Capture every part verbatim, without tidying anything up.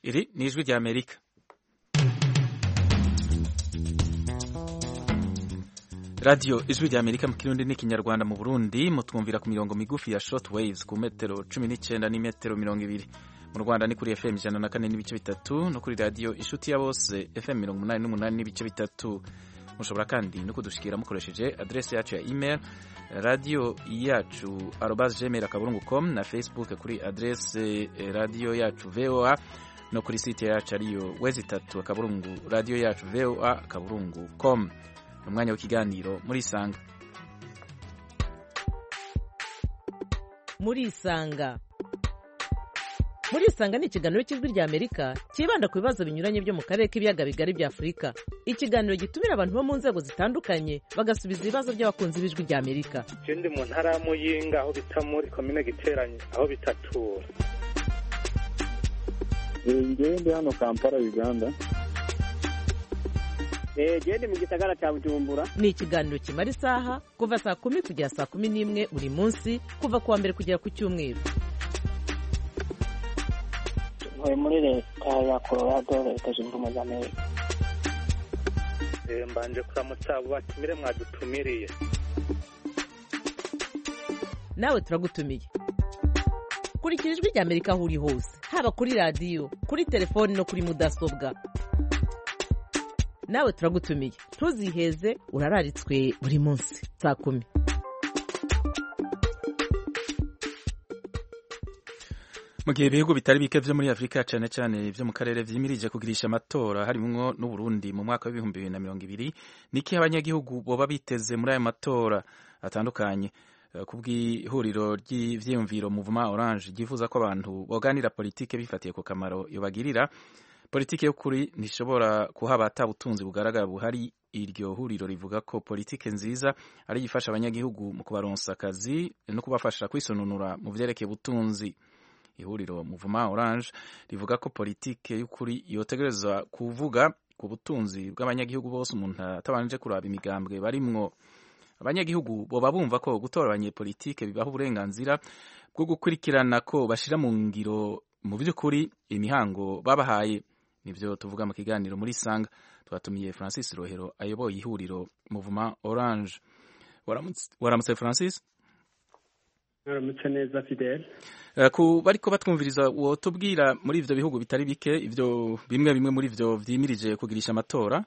Iri ni ijwi ry'Amerika. Radio ijwi ry'Amerika mu Kirundi n'ikinyarwanda mu Burundi mutwumvira ku mirongo migufi ya short waves ku metero cumi n'icenda n'imetero mirongo ibiri. Mu Rwanda ni kuri F M ijana na kane n'ibice bitatu no kuri radio Inshuti ya Bose F M mirongo umunani n'umunani n'ibice bitatu. Mushobora kandi no kudushikira mukoresheje adresse yacu ya email radio yacu arobase gmail akaburungu com na Facebook kuri adresse radio yacu V O A no kuri site yacu ariyo wezi tatu akaburungu radio yacu V O A akaburungu com. Umwanya w'ikiganiro muri Isanga. Muri Isanga. Muri Isanga ni ikiganiro cy'ijwi ry'Amerika kibanda ku bibazo binyuranye byo mu karere k'ibiyaga bigari bya Afurika. Ikiganiro gitumira abantu bo mu nzego zitandukanye bagasubiza ibibazo by'abakunzi b'ijwi ry'Amerika. Je ndi mu ntara ya Muyinga aho bita muri commune Giteranye aho bitatura. Ngiye ndi hano Kampala Uganda. Eh je ndi mu gisagara cya Bujumbura. Ni ikiganiro kimara isaha kuva saa kumi kugera saa kumi n'imwe buri munsi kuva kuwa mbere kugera ku cyumweru. Ntuye muri leta ya Colorado leta zunze ubumwe za Amerika. Eh mbanje kuramutsa abo batumire mwadutumiriye. Nawe turagutumiye. Kurikira ijwi ry'Amerika aho uri hose haba kuri radio kuri telefone no kuri mudasobwa. Nawe turagutumiye ntuziheze urararitswe buri munsi saa kumi. Mu gihe ibihugu bitari bike vyo muri Afrika cane cane vyo mu karere vyimirije kugirisha amatora harimwo n'u Burundi mu mwaka w'ibihumbi bibiri na mirongo ibiri, niki abanyagihugu boba biteze muri ayo matora atandukanye? Kubw'ihuriro ry'ivyiyumviro Mouvement Orange ryifuza ko abantu boganira politike bifatiye ku kamaro yobagirira. Politike y'ukuri ntishobora kuhaba ata butunzi bugaragara buhari. Iryo huriro rivuga ko politike nziza ari yifasha abanyagihugu mu kubaronsa akazi no kubafasha kwisonunura mu vyerekeye butunzi. Ihuriro Mouvement Orange rivuga ko politike y'ukuri yotegerezwa kuvuga ku butunzi bw'abanyagihugu bose umuntu atabanje kuraba imigambwe barimwo. Abanyagihugu boba bumva ko gutora abanyepolitike bibaho uburenganzira bwo gukurikirana ko bashira mu ngiro mu by'ukuri imihango babahaye. Nivyo tuvuga mu kiganiro muri Isanga. Twatumiye Francis Rohero ayoboye ihuriro Mouvement Orange. Waramutse, waramutse Francis? Waramutse neza Fidel. Uh, ku bariko batwumviriza wotubwira muri ivyo bihugu bitari bike ivyo bimwe bimwe muri ivyo vyimirije kugirisha amatora?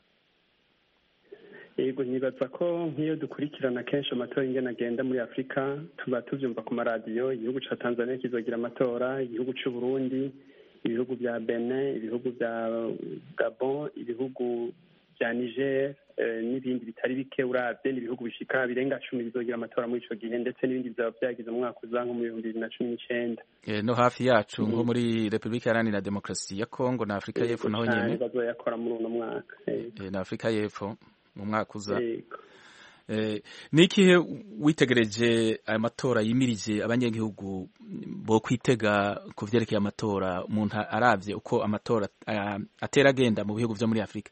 Yego nyibaza ko nk'iyo dukurikirana kenshi amatora ingene agenda muri Afrika tuba tuvyumva ku maradiyo. Igihugu ca Tanzania kizogira amatora, igihugu c'u Burundi, ibihugu bya Benin, ibihugu bya Gabon, ibihugu bya Niger eh, n'ibindi bitari bike uravye n'ibihugu bishika birenga cumi bizogira amatora muri ico gihe, ndetse n'ibindi bizaba vyagize mu mwaka uza nko mu bihumbi bibiri na cumi n'icenda. Eh, no hafi yacu nko muri Republika Iharanira Demokarasi ya Kongo na Afrika y'Epfo naho nyene bazoyakora muri uno mwaka. Eh, na Afrika y'Epfo mu mwaka uza. Eh, nikihe witegereje aya matora yimirije abanyagihugu bo kwitega ku vyerekeye amatora umuntu aravye uko amatora uh, atera agenda mu bihugu vyo muri Afrika?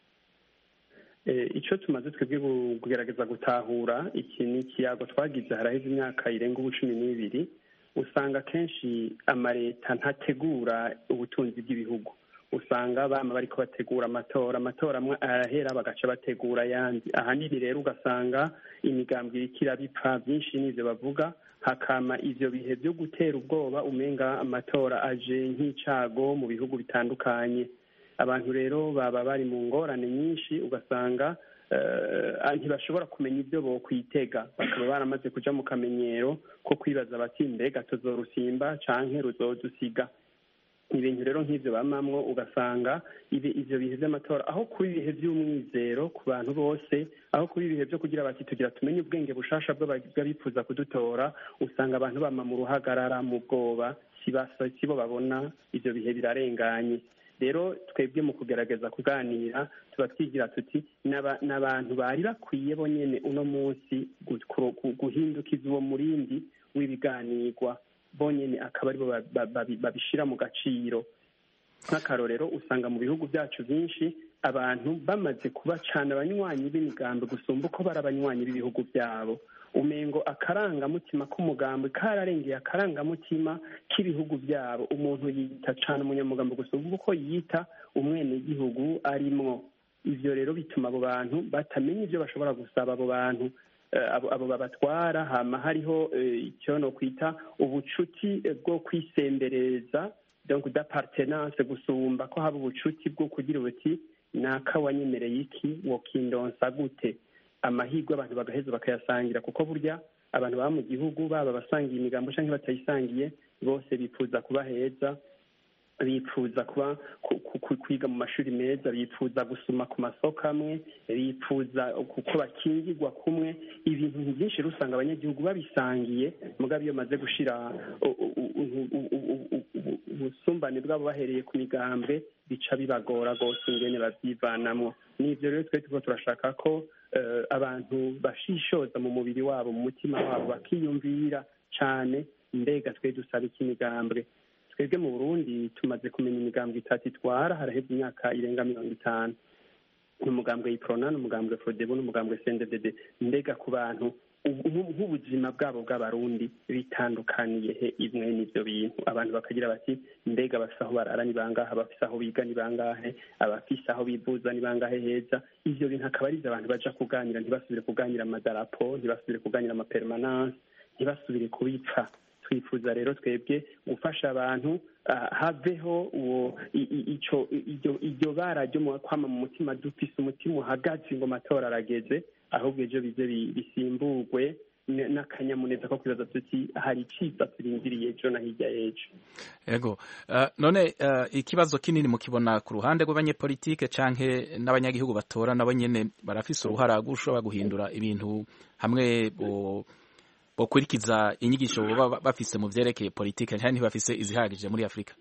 Eh, ico tumaze twebwe kugerageza gutahura iki ni ikiyago twagize haraheze imyaka irenga ubucumi n'ibiri, usanga kenshi amareta ntategura ubutunzi bw'ibihugu. Usanga bama bariko bategura amatora amatora amwe arahera bagaca bategura yandi. Ahanini rero ugasanga imigambwe irikira bipfa byinshi n'ivyo bavuga, hakama ivyo bihe byo gutera ubwoba umenga amatora aje nk'icago mu bihugu bitandukanye. Abantu rero baba bari mu ngorane nyinshi, ugasanga uh, ntibashobora kumenya ibyo bo kwitega, bakaba baramaze kuja mu kamenyero ko kwibaza bati mbega tuzorusimba canke ruzodusiga. Ibintu rero nk'ivyo bamamwo ugasanga ibi ivyo bihe vy'amatora aho kuba ibihe vy'umwizero ku bantu bose, aho kuba ibihe vyo kugira bati tugira tumenye ubwenge bushasha bw'abifuza kudutora, usanga abantu bama mu ruhagarara mu bwoba, sibo babona ivyo bihe birarenganye. Rero twebwe mu kugerageza kuganira tuba twigira tuti n'abantu bari bakwiye bonyene uno munsi guhindukiza uwo murindi w'ibiganirwa bonyene akaba aribo babishira mu gaciro. Nk'akarorero usanga mu bihugu byacu byinshi abantu bamaze kuba cyane abanywanyi b'imigambi gusumba uko bari abanywanyi b'ibihugu byabo. umengo akarangamutima k'umugambi kararengeye akarangamutima k'ibihugu byabo. Umuntu yita cyane umunyamugambi gusa uvuga uko yita umwenegihugu arimwo. Ivyo rero bituma abo bantu batamenya ivyo bashobora gusaba abo bantu abo, abo babatwara. Hama hariho icyo no kwita ubucuti bwo kwisembereza, donc d'appartenance, gusumba ko haba ubucuti bwo kugira ubuti naka wanyemereye iki wokindonsa gute. Amahirwe abantu bagaheza bakayasangira, kuko burya abantu baba mu gihugu baba basangiye imigambo canke batayisangiye bose bipfuza kuba heza, bipfuza kuba kwiga mu mashuri meza, bipfuza gusoma ku masoko amwe, bipfuza kuko bakingirwa kumwe. Ibintu byinshi rusanga abanyagihugu babisangiye, mugabo iyo maze gushira ubusumbane bwabo bahereye ku migambwe bica bibagora gose ingene bavyivanamwo. N'ivyo rero twe tuko turashaka ko uh, abantu bashishoza mu mubiri wabo, mu mutima wabo, bakiyumvira cane mbega twe dusaba iki migambwe. Twebwe mu Burundi tumaze kumenya imigambwe itatu itwara haraheze imyaka irenga mirongo itanu. Umugambwe Iprona, umugambwe Frodebu, n'umugambwe C N D D D. Mbega ku bantu nk'ubuzima bwabo bw'abarundi bitandukaniye he imwe n'ivyo bintu? Abantu bakagira bati mbega bafise aho barara ni bangahe, abafise aho biga ni bangahe, abafise aho bivuza ni bangahe heza? Ivyo bintu akaba ari abantu baja kuganira, ntibasubire kuganira amadarapo, ntibasubire kuganira amapermanence, ntibasubire kubipfa. Twifuza rero twebwe gufasha abantu uh, haveho uwo ico iryo bara ryo mu kwama mu mutima, dufise umutima uhagaze ngo amatora arageze, ahubwo ejo bize bisimburwe n'akanyamuneza ko kwibaza tuti hari iciza turindiriye ejo na hirya y'ejo. Ego uh, none uh, ikibazo kinini mukibona ku ruhande rw'abanyepolitike canke n'abanyagihugu batora nabo nyene barafise uruhara gushobora guhindura ibintu hamwe bo bokurikiza inyigisho baba bafise mu vyerekeye politike cyane ntibafise izihagije muri Afrika?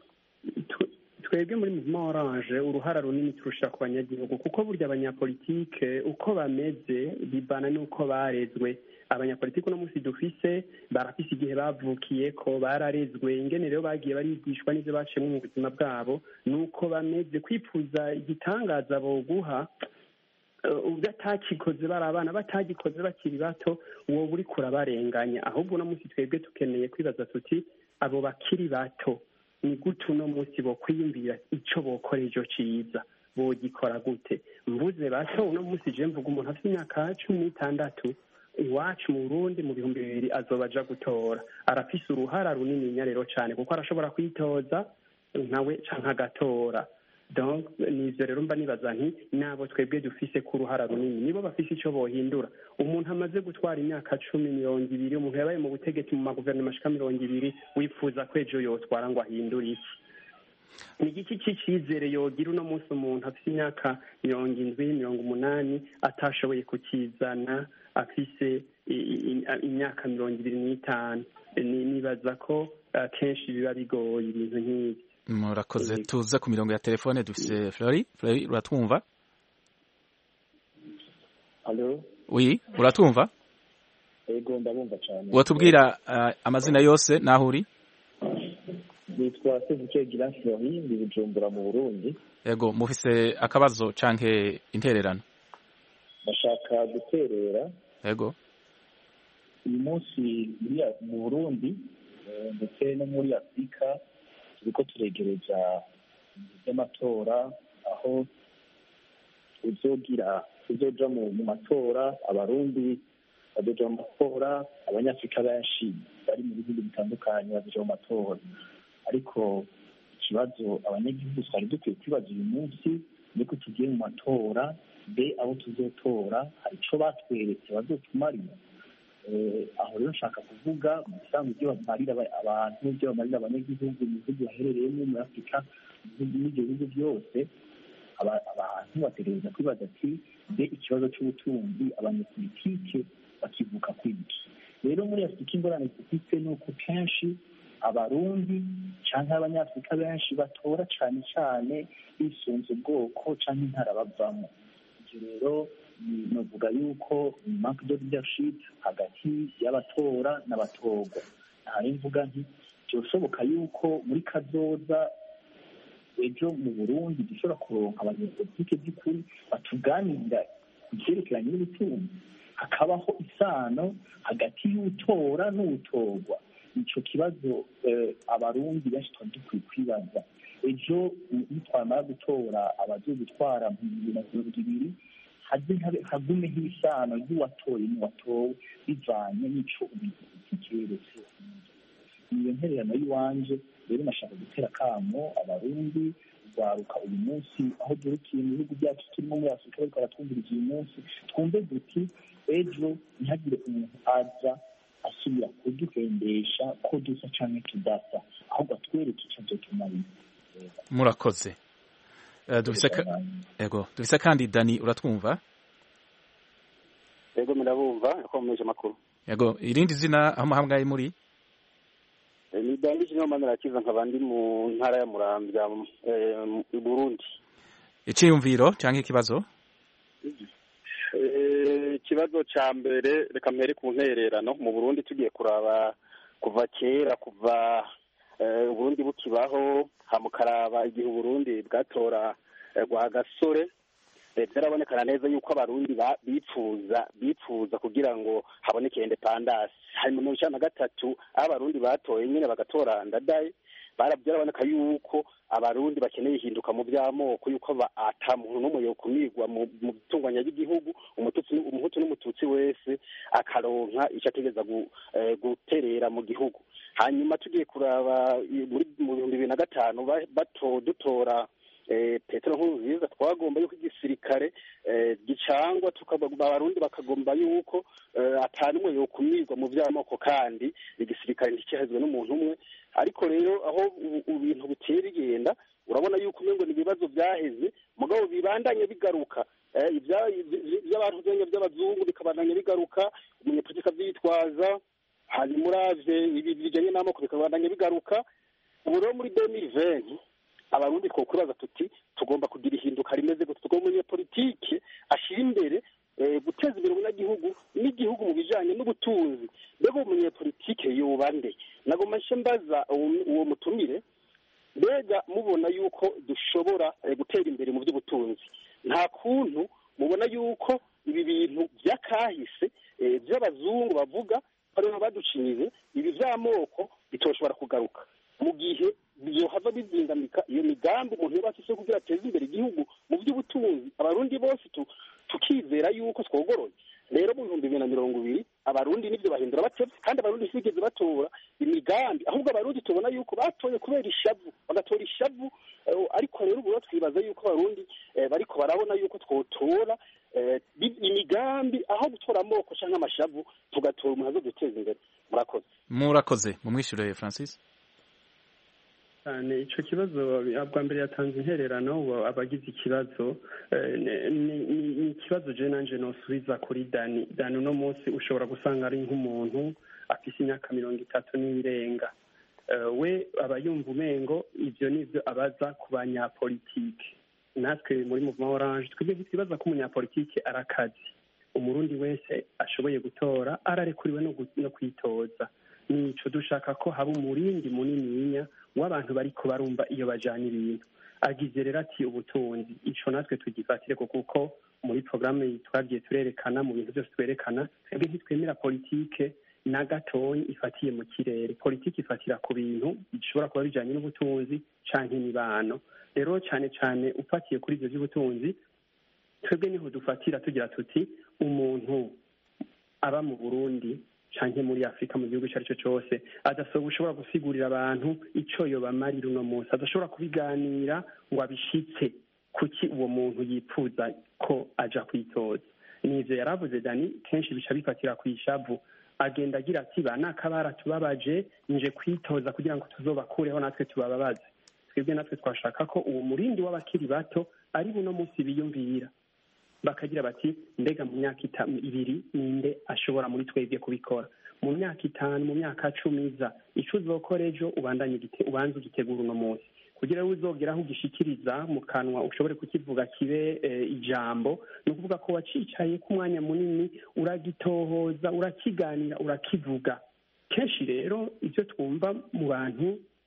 Twebwe muri Mouvement Orange uruhara runini turusha ku banyagihugu, kuko burya abanyapolitike uko bameze bibana n'uko barezwe. Abanyapolitike uno munsi dufise barafise igihe bavukiye ko bararezwe, ingene rero bagiye barigishwa n'ivyo baciyemo mu buzima bwabo, nuko bameze. Kwipfuza igitangaza boguha ubwo atakikoze bari abana batagikoze bakiri bato, uwo buri kurabarenganya. Ahubwo uno munsi twebwe tukeneye kwibaza tuti abo bakiri bato ni gute uno munsi bo kwiyumvira ico bokora ejo ciza, bogikora gute? Mvuze bato uno munsi je mvuga umuntu afite imyaka cumi n'itandatu iwacu mu Burundi mu bihumbi bibiri azoba aja gutora, arafise uruhara runini rero cane, kuko arashobora kwitoza nawe canke agatora. Donc nivyo rero mba nibaza nti nabo twebwe dufise ku ruhara runini, nibo bafise ico bohindura. Umuntu amaze gutwara imyaka cumi mirongo ibiri, umuntu yabaye mu butegetsi mu maguverinoma ashika mirongo ibiri, wifuza ko ejo yotwara ngo ahindure iki? Ni igiki c'icizere yogira uno munsi umuntu afise imyaka mirongo indwi mirongo umunani atashoboye kukizana afise imyaka mirongo ibiri n'itanu? Nibaza ko kenshi biba bigoye ibintu nk'ibi. Murakoze. Tuza ku mirongo ya telefone dufise Flori. Flori, uratwumva? Allo? Oui, uratwumva? Ego ndabumva cyane. Watubwira uh, amazina yose naho uri? Nitwa Sebukegira Flori, ndi Bujumbura mu Burundi. Ego, mufise akabazo canke intererano? Bashaka guterera. Ego. Uyu munsi mu Burundi ndetse no muri Afrika turiko turegereza y'amatora, aho uzogira uzoja mu matora, abarundi bazoja mu matora, abanyafrika benshi bari mu bihugu bitandukanye bazoja mu matora. Ariko ikibazo abanyagihugu twari dukwiye kwibaza uyu munsi niko tugiye mu matora, mbe abo tuzotora hari ico batweretse bazotumarira? Aho rero nshaka kuvuga mu bisanzwe ibyo bamarira abantu, ibyo bamarira abanyagihugu mu bihugu baherereyemo muri Afurika, n'ibyo bihugu byose, abantu bategereza kwibaza ati mbe ikibazo cy'ubutunzi abanyapolitike bakivuka kwiki? Rero muri Afurika ingorane dufite ni uko kenshi abarundi cyangwa abanyafurika benshi batora cyane cyane bisunze ubwoko cyangwa intara bavamo. Ibyo rero novuga yuko manque de leadership hagati y'abatora n'abatorwa. Hari mvuga nti byoshoboka yuko muri kazoza ejo mu Burundi dushobora kuronka abanyapolitike by'ukuri batuganirira ku cyerekeranye n'ubutunzi, hakabaho isano hagati y'utora n'utorwa. icyo kibazo abarundi benshi twari dukwiye kwibaza. ejo nitwamara gutora abagiye gutwara mu bibiri na mirongo ibiri hagumeho isano ry'uwatoye n'uwatowe bivanye n'ico ubuyobozi keretse. iyo ntererano y'iwanje rero nashaka gutera akamo abarundi rwaruka uyu munsi aho durukiye mu bihugu byacu turimo muri Afurika bariko baratwumviriza uyu munsi, twumve duti ejo ntihagire umuntu aza asubira kuduhendesha ko dusa canke tudasa, ahubwo atwereke ico azotumarira. Murakoze. dufise ego dufise kandi Dani, uratwumva? Ego ndabumva akomeje makuru. Ego irindi zina aho muhamgaye muri? Ni Dani Jino Manirakiza, nkabandi mu ntara ya Muramvya mu Burundi. Iciyumviro canke ikibazo? Eh ikibazo ca mbere reka mpere ku ntererano. Mu Burundi tugiye kuraba kuva kera, kuva Uburundi bukibaho, hamukaraba igihe Uburundi bwatora Rwagasore, byarabonekana neza yuko abarundi bipfuza bipfuza kugira ngo haboneke independence. Hanyuma mu cana gatatu abarundi batoye nyine bagatora Ndadaye, byaraboneka yuko abarundi bakeneye ihinduka mu by'amoko, yuko ata muntu n'umwe yokumirwa mu bitunganya by'igihugu, umututsi umuhutu n'umututsi wese akaronka icyo ategeza guterera mu gihugu. Hanyuma tugiye kuraba muri mu bihumbi bibiri na gatanu bato dutora Petero Nkurunziza, twagomba yuko igisirikare gicangwa, abarundi bakagomba yuko atanumwe yokumirwa mu by'amoko kandi igisirikare ntikihezwe n'umuntu umwe. Ariko rero aho ibintu bitera bigenda, urabona yuko umengo ni ibibazo byaheze mugabo bibandanye bigaruka, iby'abantu byenye by'abazungu bikabandanya bigaruka, umunyepolitika byitwaza, hanyuma uravye ibi bijanye n'amoko bikabandanya bigaruka. Ubu rero muri deux mille vingt abarundi two kubaza tuti tugomba kugira ihinduka rimeze gute, tugomba umunyepolitike ashira imbere guteza imbere umunyagihugu n'igihugu mu bijanye n'ubutunzi. Mbega umunyepolitike yoba nde? Nagomba nshe mbaza uwo mutumire, mbega mubona yuko dushobora gutera imbere mu by'ubutunzi, nta kuntu mubona yuko ibi bintu by'akahise by'abazungu bavuga aribo baducinyize, ibi by'amoko bitoshobora kugaruka mu gihe byohava bizindamika iyo migambi umuntu yoba afise kugira ateze imbere igihugu mu by'ubutunzi, abarundi bose tukizera yuko twogoroye. Rero mu bihumbi bibiri na mirongo ibiri abarundi nivyo bahindura batevye, kandi abarundi ntibigeze batora imigambi, ahubwo abarundi tubona yuko batoye kubera ishavu, bagatora ishavu. Ariko rero ubu twibaza yuko abarundi bariko barabona yuko twotora imigambi aho gutora amoko canke amashavu, tugatora umuntu azoduteza imbere. Murakoze. Murakoze. Mumwishyure Francis. Icyo kibazo bwa mbere yatanze intererano, abagize ikibazo ni ikibazo je nanje nosubiza kuri Dani. Dani uno munsi ushobora gusanga ari nk'umuntu afise imyaka mirongo itatu n'irenga, we aba yumva umengo ivyo nivyo abaza ku banyapolitike. Natwe muri Mouvement Orange twebwe twibaza ko umunyapolitike arakazi, umurundi wese ashoboye gutora ararekuriwe no kwitoza. Nico dushaka ko haba umurindi munininya w'abantu bariko barumva iyo bajanye ibintu. Agize rero ati ubutunzi, ico natwe tugifatire kuko muri programme twagiye turerekana mu bintu byose twerekana, twebwe ntitwemera politike na gatonyi ifatiye mu kirere. Politike ifatira ku bintu bishobora kuba bijanye n'ubutunzi canke imibano. Rero cyane cyane ufatiye kuri ivyo by'ubutunzi, twebwe niho dufatira tugira tuti umuntu aba mu Burundi canke muri Afrika mu gihugu cyari cyo cyose adasobora ushobora gusigurira abantu ico yo bamarira uno munsi, adashobora kubiganira ngo abishitse kuki uwo muntu yipfuza ko aja kwitoza. Nivyo yaravuze Dani, kenshi bica bifatira kwishavu, agenda agira ati banakabara tubabaje nje kwitoza kugira ngo tuzobakureho natwe tubababaze. Twebwe natwe twashaka ko uwo murindi w'abakiri bato ari buno munsi biyumvira, bakagira bati mbega mu myaka ibiri ninde ashobora muri twebwe kubikora, mu myaka itanu, mu myaka cumi iza ico uzokora ejo ubandanye ubanze ugitegura uno munsi kugira ngo uzogeraho ugishikiriza mu kanwa ushobore kukivuga kibe e, ijambo. Ni ukuvuga ko wacicaye ku mwanya munini uragitohoza, urakiganira, urakivuga. Kenshi rero ivyo twumva mu bantu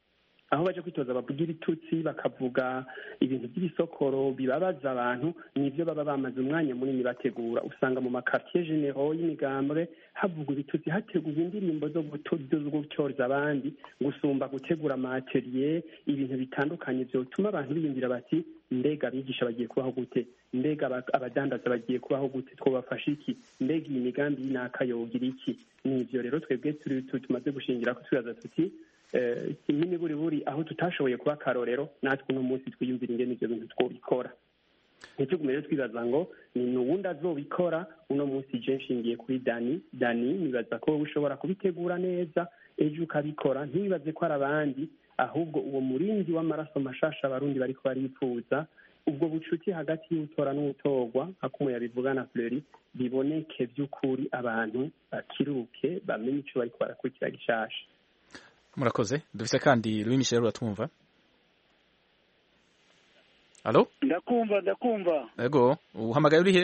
aho baje kwitoza bavuga ibitutsi bakavuga ibintu by'ibisokoro bibabaza abantu nivyo baba bamaze umwanya munini bategura. Usanga mu makartier generaux y'imigambwe havugwa ibitutsi, hategurwa indirimbo zo gutyoza abandi gusumba gutegura amaatelier, ibintu bitandukanye vyotuma abantu biyumvira bati mbega abigisha bagiye kubaho gute, mbega abadandaza bagiye kubaho gute, twobafasha iki, mbega iyi migambi y'inaka yogira iki. Nivyo rero twebwe tumaze gushingira ko twibaza tuti kimini buri buri aho tutashoboye kuba akarorero natwe uno munsi twiyumvira ingene ivyo bintu twobikora. Ntitugume rero twibaza ngo ni n'uwundi azobikora. Uno munsi je nshingiye kuri Dani Dani nibaza ko wowe ushobora kubitegura neza ejo ukabikora, ntibibaze ko ari abandi, ahubwo uwo murinzi w'amaraso mashasha abarundi bariko baripfuza, ubwo bucuti hagati y'utora n'utorwa hakumwe yabivuga na Fleury biboneke vy'ukuri, abantu bakiruke bamenye ico bariko barakurikira gishasha. Murakoze. Dufise kandi Louis Michel uratwumva? Allo? Ndakumva ndakumva. Ego, uhamagaye uri he?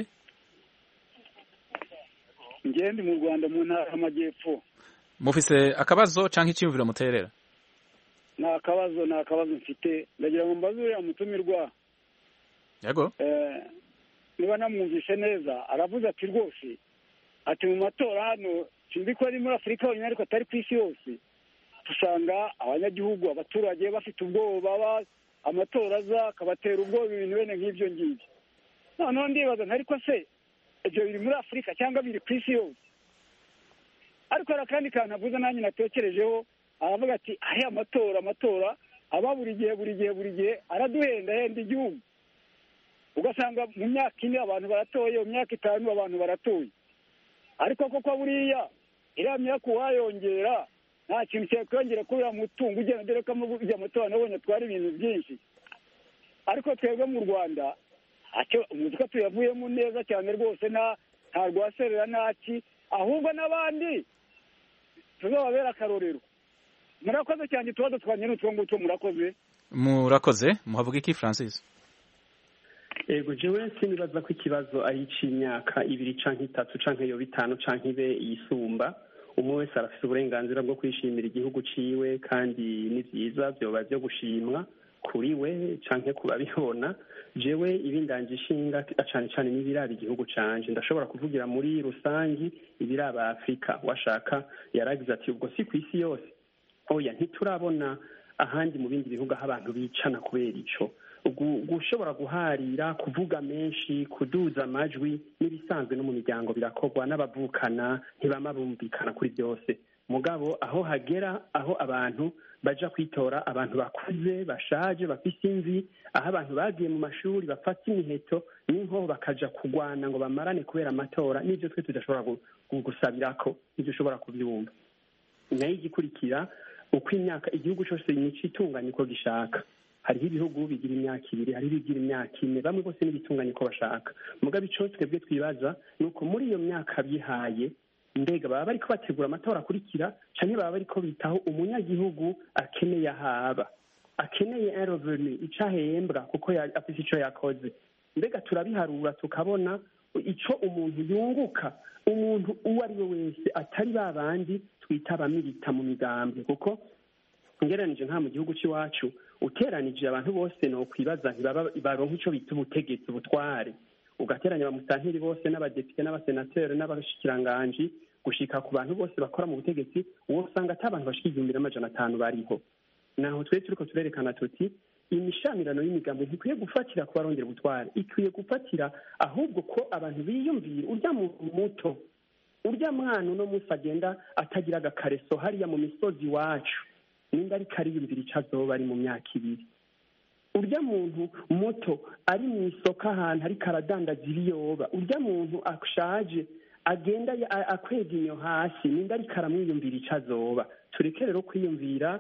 Ngendi mu Rwanda mu ntara y'Amajyepfo. Mufise akabazo canke icyumviro muterera? Nta kabazo nta kabazo mfite, ndagira ngo mbaze uriya mutumirwa. Yego. Eh, niba namwumvise neza aravuze ati rwose ati mu matora hano sinzi ko ari muri Afurika honyine ariko atari ku isi yose, usanga abanyagihugu abaturage bafite ubwoba, amatora aza akabatera ubwoba, ibintu bene nk'ibyo ngibyo. Noneho ndibaza ariko se ibyo biri muri Afurika cyangwa biri ku isi yose? Ariko hari akandi kantu avuze nanjye natekerejeho, aravuga ati ahe amatora amatora aba buri gihe buri gihe buri gihe araduhenda henda igihugu, ugasanga mu myaka ine abantu baratoye, mu myaka itanu abantu baratoye, ariko koko buriya iriya myaka uwayongera nta kintu cyakwiyongera kubera mutungo ugenda dore ko ujya amatora nabonye atwara ibintu byinshi. Ariko twebwe mu Rwanda umutwe tuyavuyemo neza cyane rwose, nta nta rwaserera ntaki, ahubwo n'abandi tuzababera akarorero. Murakoze cyane, tuba twanye n'utwo ngutwo. Murakoze murakoze. Muhavuga iki Francis? Ego jewe sinibaza ko ikibazo ari ic'imyaka ibiri canke itatu canke yo bitanu canke ibe yisumba. Umwe wese arafise uburenganzira bwo kwishimira igihugu ciwe, kandi ni vyiza vyoba vyo gushimwa kuri we canke kubabibona. Jewe ibindanje ishinga cane cane n'ibiraba igihugu canje, ndashobora kuvugira muri rusangi ibiraba Afrika. Washaka yaragize ati ubwo si ku isi yose, oya ntiturabona ahandi mu bindi bihugu aho abantu bicana kubera ico. Gushobora guharira, kuvuga menshi, kuduza amajwi n'ibisanzwe no mu miryango birakorwa, n'abavukana ntibama bumvikana kuri byose. Mugabo aho hagera aho abantu baja kwitora, abantu bakuze bashaje bafise imvi, aho abantu bagiye mu mashuri bafata imiheto n'inkoho bakaja kugwana ngo bamarane kubera amatora, n'ivyo twe tudashobora gusabirako, n'ivyo ushobora kubyumva. Nayo igikurikira uko imyaka igihugu cyose nico itunganye uko gishaka. Hariho ibihugu bigira imyaka ibiri, hariho ibigira imyaka ine, bamwe bose n'ibitunganye uko bashaka. Mugabo ico twebwe twibaza nuko muri iyo myaka bihaye, mbega baba bariko bategura amatora akurikira canke baba bariko bitaho umunyagihugu akeneye ahaba, akeneye un revenu, ico ahembwa kuko afise ico yakoze. Mbega turabiharura tukabona ico umuntu yunguka, umuntu uwo ari we wese atari babandi twita abamilita mu migambwe. Kuko ngeranije nka mu gihugu cy'iwacu uteranije abantu bose no kwibaza ntibaronka ico bita ubutegetsi ubutware, ugateranya abamustanteri bose n'abadepite n'abasenateri n'abashikiranganji gushika ku bantu bose bakora mu butegetsi, uwo usanga ata abantu bashika igihumbi n'amajana atanu bariho. Naho twe turiko turerekana tuti imishamirano y'imigambo ntikwiye gufatira ku barongera ubutware, ikwiye gufatira ahubwo ko abantu biyumvira urya muto, urya mwana uno munsi agenda atagira agakareso hariya mu misozi wacu, ninda ariko ariyumvira ico azoba ari mu myaka ibiri. Urya muntu muto ari mu isoko ahantu ariko aradandaza ibiyoba, urya muntu ashaje agenda akwega inyo hasi, ninda ariko aramwiyumvira ico azoba. Tureke rero kwiyumvira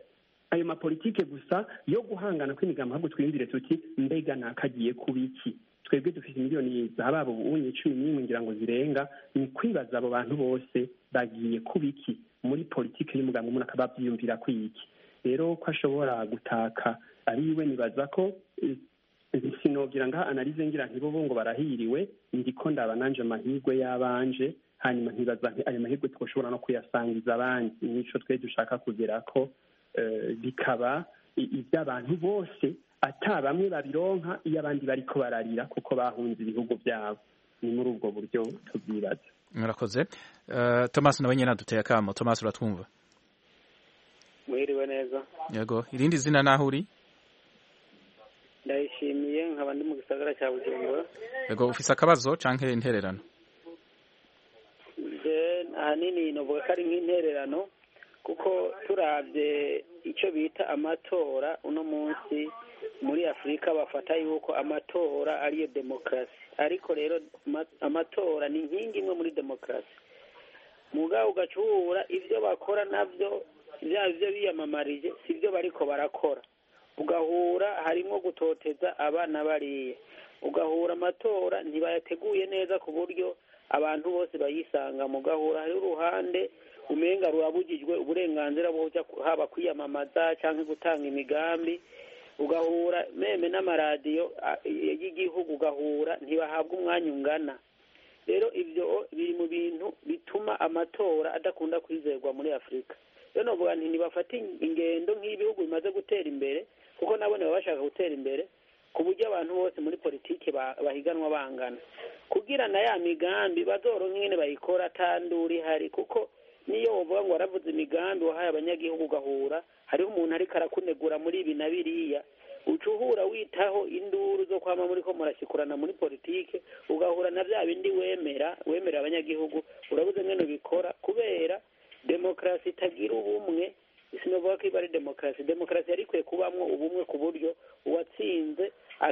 ayo mapolitike gusa yo guhangana kw'imigambo, ahubwo twiyumvire tuti mbega nakagiye kubiki. Twebwe dufite miliyoni z'ababo ubunye cumi n'imwe ngira ngo zirenga, ni kwibaza abo bantu bose bagiye kubiki muri politike y'umugambo, umuntu akaba avyiyumvira kwiki. Rero ko ashobora gutaka ariwe, nibaza ko sinogira ngaha analize ngira ntibobo ngo barahiriwe, ndiko ndaba nanje amahirwe y'abanje, hanyuma ntibaza ayo mahirwe twoshobora no kuyasangiza abandi. Nico twe dushaka kugerako bikaba iby'abantu bose ata bamwe babironka iyo abandi bariko bararira kuko bahunze ibihugu byabo. Ni muri ubwo buryo tubyibaza. Murakoze. Thomas nawe nyine aduteye akamo. Thomas uratwumva? Mwiriwe neza. Yego, irindi zina naho uri? Ndayishimiye nkaba ndi mu gisagara cya Bujumbura. Yego, ufise akabazo canke intererano? Je ahanini novuga ko ari nk'intererano kuko turavye icyo bita amatora uno munsi muri Afurika bafata yuko amatora ariyo demokarasi, ariko rero amatora ni inkingi imwe muri demokarasi. Mugabo ugacura ivyo bakora navyo vya byo biyamamarije sivyo bariko barakora, ugahura harimo gutoteza abana bariye, ugahura amatora ntibayateguye neza ku buryo abantu bose bayisanga, mugahura hari uruhande umenga rurabujijwe uburenganzira bwo haba kwiyamamaza cyangwa gutanga imigambi, ugahura meme n'amaradiyo y'igihugu ugahura ntibahabwa umwanya ungana. Rero ibyo biri mu bintu bituma amatora adakunda kwizerwa muri Afurika. Rero novuga nti nibafata ingendo nk'ibihugu bimaze gutera imbere, kuko nabone baba bashaka gutera imbere ku buryo abantu bose muri politike bahiganwa bangana, kugira na ya migambi bazoronka ingene bayikora atanduri hari, kuko niyo wovuga ngo waravuze imigambi wahaye abanyagihugu ugahura hariho umuntu ariko arakunegura muri ibi na biriya, ucuhura witaho induru zo kwama muri ko murashikurana muri politike, ugahura na bya bindi wemera wemera abanyagihugu urabuze ngene bikora, kubera demokarasi itagira ubumwe. Sinovuga ko ibari demokarasi, demokarasi yari ikwiye kubamwo ubumwe ku buryo uwatsinze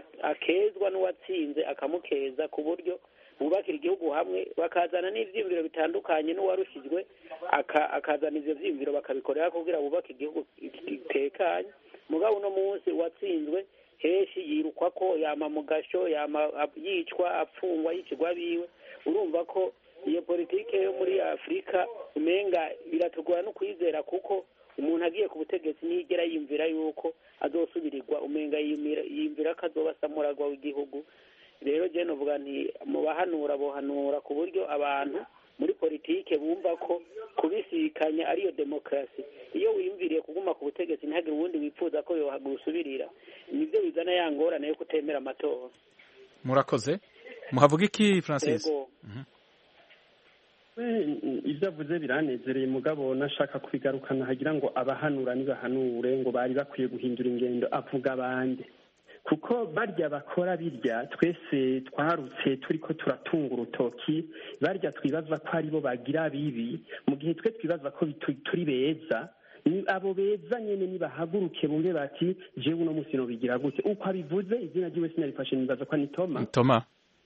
akezwa n'uwatsinze akamukeza, ku buryo bubakira igihugu hamwe, bakazana n'ivyiyumviro bitandukanye, n'uwarushijwe akazana ivyo vyiyumviro bakabikorera kugira bubake igihugu gitekanye. Mugabo uno munsi uwatsinzwe heshi yirukwa ko yama mu gasho, yama yicwa apfungwa yicirwa biwe. Urumva ko iyo politike yo muri Afurika umenga biratugora no kwizera, kuko umuntu agiye ku butegetsi ntigera yimvira yuko azosubirirwa, umenga yimvira ko azoba samuragwa w'igihugu. Rero je novuga nti mu bahanura bohanura ku buryo abantu muri politike bumva ko kubisikanya ariyo demokarasi. Iyo wiyumviriye kuguma ku butegetsi ntihagire uwundi wifuza ko yohagusubirira, nivyo bizana ya ngorane yo kutemera amatora. Murakoze. Muhavuga iki Francis? Ibyo avuze biranezereye, mugabo nashaka kubigarukana hagira ngo abahanura nibahanure ngo bari bakwiye guhindura ingendo avuga abandi, kuko barya bakora birya twese twarutse turiko turatunga urutoki, barya twibaza ko aribo bagira bibi mu gihe twe twibaza ko turi beza. Ni abo beza nyene nibahaguruke bumve bati jewe uno musi no bigira gute. Uko abivuze izina ryiwe sinarifashe, nibaza ko ni Toma Toma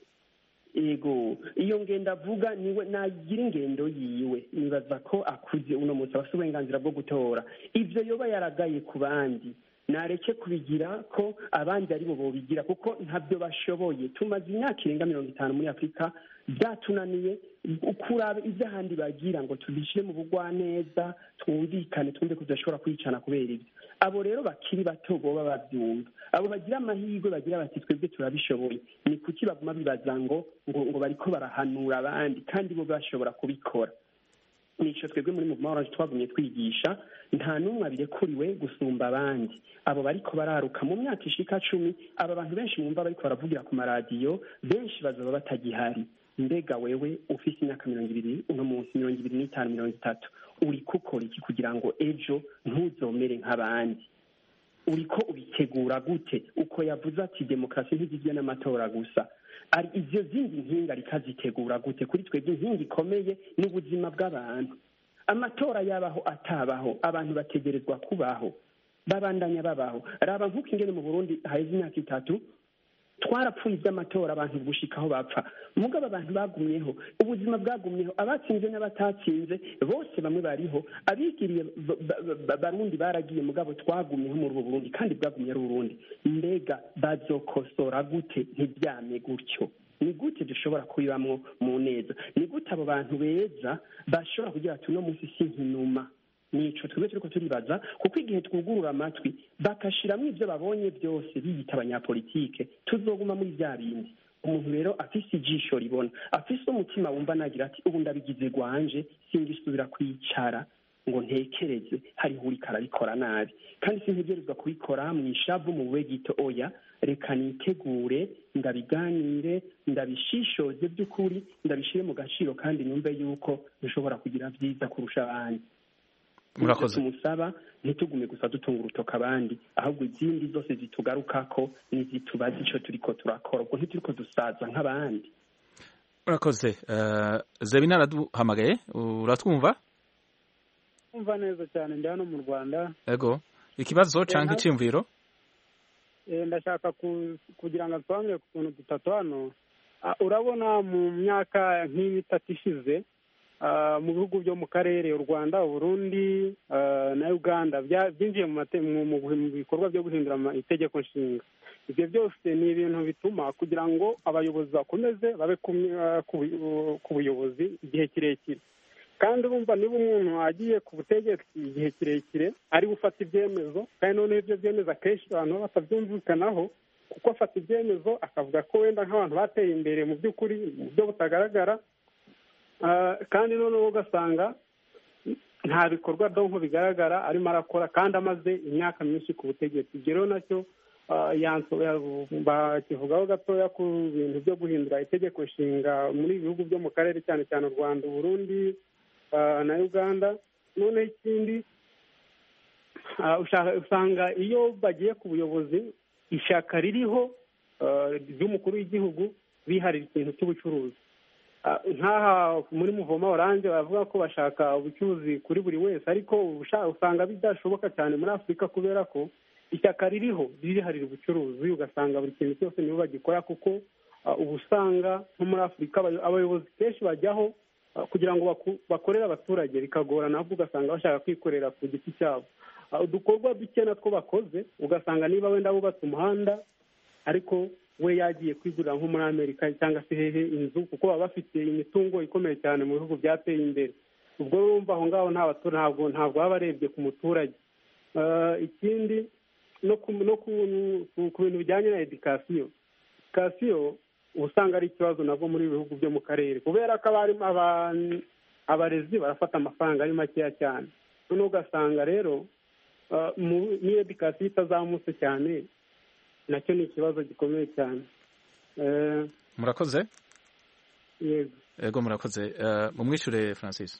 Ego, iyo ngendo avuga niwe nagira ingendo yiwe, nibaza ko akuze uno munsi afite uburenganzira bwo gutora. Ivyo yoba yaragaye ku bandi nareke kubigira ko abandi ari bo bobigira, kuko ntabyo bashoboye. Tumaze imyaka irenga mirongo itanu muri Afurika, byatunaniye kuraba ibyo ahandi bagira ngo tubishyire mu bugwaneza, twumvikane, twumve ko tudashobora kwicana kubera ibyo. Abo rero bakiri bato boba babyumva, abo bagira amahirwe bagira bati twebwe turabishoboye, ni kuki baguma bibaza ngo ngo ngo bariko barahanura abandi kandi bo bashobora kubikora. Nico twebwe muri mu mahoro twagumye twigisha, nta numwe abirekuriwe gusumba abandi. Abo bariko bararuka mu myaka ishika cumi, aba bantu benshi mwumva bariko baravugira ku maradiyo, benshi bazoba batagihari. Mbega wewe ufise imyaka mirongo ibiri uno munsi, mirongo ibiri n'itanu, mirongo itatu, uriko ukora iki kugira ngo ejo ntuzomere nk'abandi? Uriko ubitegura gute? Uko yavuze ati demokarasi ntigizwe n'amatora gusa, ari ivyo zindi nkinga rikazitegura gute? Kuri twebwe inkingi ikomeye n'ubuzima bw'abantu. Amatora yabaho atabaho, abantu bategerezwa kubaho, babandanya babaho. Raba nk'uko ingene mu Burundi haheze imyaka itatu twarapfuye iby'amatora, abantu gushikaho bapfa, mugabo abantu bagumyeho, ubuzima bwagumyeho, abatsinze n'abatatsinze bose bamwe bariho, abigiriye barundi baragiye, mugabo twagumyeho muri Burundi kandi bwagumye ari Burundi. Mbega bazokosora gute ntibyame gutyo? Ni gute dushobora kubibamwo mu neza? Ni gute abo bantu beza bashobora kugira ati uno munsi si nkinuma? Nico twebwe turiko turibaza, kuko igihe twugurura amatwi bakashiramwo ivyo babonye byose biyita abanyapolitike, tuzoguma muri vya bindi. Umuntu rero afise ijisho ribona, afise umutima wumva nagira ati ubu ndabigize gwanje, singisubira kwicara. ngo ntekereze hariho uriko arabikora nabi kandi sintegerezwa kubikora mu ishavu mu bube gito oya reka nitegure ndabiganire ndabishishoze by'ukuri ndabishire mu gaciro kandi numve yuko dushobora kugira vyiza kurusha abandi. Murakoze. Tumusaba ntitugume gusa dutunga urutoka abandi ahubwo izindi zose zitugarukako nizitubaza ico turiko turakora ubwo ntituriko dusaza nk'abandi. Murakoze. Uh, Zebina araduhamagaye uratwumva? Umva neza cyane ndi hano mu Rwanda. Ego. Ikibazo canke iciyumviro? Eh ndashaka kugira ngo twange ku tuntu dutatu hano. Urabona mu myaka nk'itatu ishize mu bihugu byo mu karere u Rwanda, u Burundi na Uganda byinjiye mu bikorwa byo guhindura itegeko nshinga. Ibyo byose ni ibintu bituma kugira ngo abayobozi bakomeze babe ku buyobozi igihe kirekire. Kandi urumva niba umuntu agiye ku butegetsi igihe kirekire ari gufata ibyemezo kandi noneho ibyo byemezo akenshi abantu batabyumvikanaho kuko afata ibyemezo akavuga ko wenda nk'abantu bateye imbere mu by'ukuri mu buryo butagaragara kandi noneho ugasanga nta bikorwa donko bigaragara arimo arakora kandi amaze imyaka myinshi ku butegetsi. Ibyo rero nacyo bakivugaho gatoya ku bintu byo guhindura itegeko nshinga muri ibihugu byo mu karere cyane cyane u Rwanda, u Burundi na Uganda. Noneho ikindi usanga iyo bagiye ku buyobozi ishyaka ririho ry'umukuru w'igihugu biharira ikintu cy'ubucuruzi. Nk'aha muri Muvoma Orange bavuga ko bashaka ubucuruzi kuri buri wese ariko usanga bidashoboka cyane muri Afurika kubera ko ishyaka ririho ririharira ubucuruzi ugasanga buri kintu cyose nibo bagikora kuko ubu usanga nko muri Afurika abayobozi kenshi bajyaho kugira ngo bakorere abaturage bikagorana ahubwo ugasanga bashaka kwikorera ku giti cyabo. Udukorwa duke natwo bakoze ugasanga niba wenda bubatse umuhanda ariko we yagiye kwigurira nko muri Amerika cyangwa se hehe inzu kuko baba bafite imitungo ikomeye cyane mu bihugu byateye imbere. Ubwo urumva aho ngaho nta baturage ntabwo ntabwo baba barebye ku muturage. Ikindi no ku bintu bijyanye na edikasiyo edikasiyo usanga ari ikibazo nabwo muri bihugu byo mu karere kubera ko abarimo abarezi barafata amafaranga ari makeya cyane noneho ugasanga rero niyo edikasiyo itazamutse cyane nacyo ni ikibazo gikomeye cyane. Murakoze. Yego. Yego murakoze. Mumwishure Francis.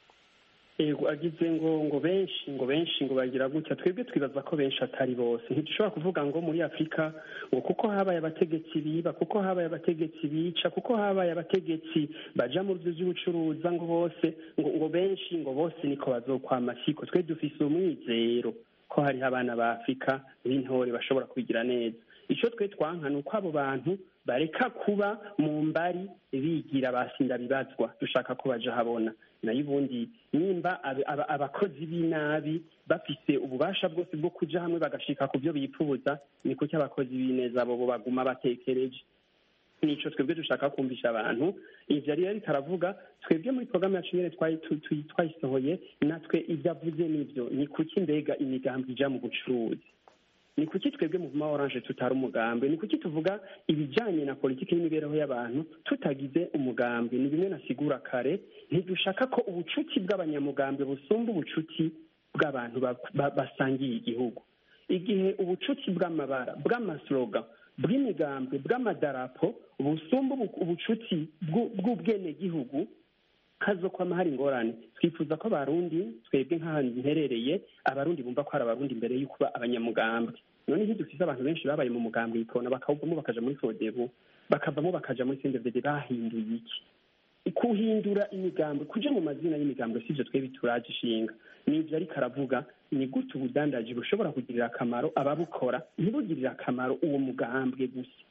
Yego agize ngo ngo benshi ngo benshi ngo bagira gutya twebwe twibaza ko benshi atari bose ntidushobora kuvuga ngo muri Afurika ngo kuko habaye abategetsi biba kuko habaye abategetsi bica kuko habaye abategetsi baja mu byo by'ubucuruza ngo bose ngo ngo benshi ngo bose niko bazokwama siko twe dufise umwizero ko hari abana ba Afurika b'intore bashobora kubigira neza. Ico twe twanka nuko abo bantu bareka kuba mu mbari bigira basinda bibazwa dushaka ko baje habona nayo ubundi nimba abakozi b'inabi bafise ububasha bwose bwo kuja hamwe bagashika ku byo bipfubuza ni kuki abakozi b'ineza bo baguma batekereje. Nico twebwe dushaka kumvisha abantu ivyo ari ari taravuga twebwe muri programme yacu nyene twayisohoye natwe ivyo avuze nivyo ni kuki mbega imigambi ija mu bucuruzi ni kuki twebwe mu Muvoma Orange tutari umugambi ni kuki tuvuga ibijanye na politiki n'imibereho y'abantu tutagize umugambi ni bimwe nasigura kare ntidushaka ko ubucuti bw'abanyamugambi busumba ubucuti bw'abantu basangiye igihugu. Igihe ubucuti bw'amabara bw'amaslogan bw'imigambi bw'amadarapo busumba ubucuti bw'ubwene gihugu hazokwama hari ingorane. Twifuza ko abarundi twebwe nk'ahantu nterereye abarundi bumva ko ari abarundi imbere y'uko kuba abanyamugambi. None ntidufise abantu benshi babaye mu mugambi ikona bakawuvamo bakaja muri Fodebu bakavamo bakaja muri C N D D F bahinduye iki? Kuhindura imigambi kuja mu mazina y'imigambi sivyo twebwe turaje ishinga. Nivyo ariko aravuga ni gute ubudandaji bushobora kugirira akamaro ababukora ntibugirira akamaro uwo mugambwe gusa.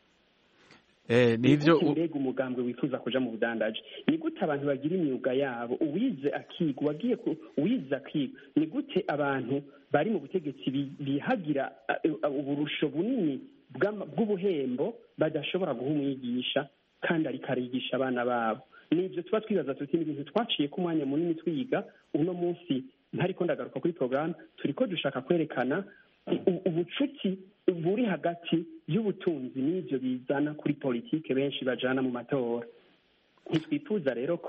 Eh nivyo mbega umugambwe wifuza kuja mu budandaji ni gute abantu bagira imyuga yabo uwize akiga wagiye uwize akiga ni gute abantu bari mu butegetsi bihagira uburusho bunini bw'ubuhembo badashobora guha umwigisha kandi ariko arigisha abana babo. Nivyo tuba twibaza tuti ibintu twaciye ku mwanya munini twiga uno munsi ntariko ndagaruka kuri programme turiko dushaka kwerekana ubucuti buri hagati y'ubutunzi n'ivyo bizana kuri politike benshi bajana mu matora. Ntitwifuza rero ko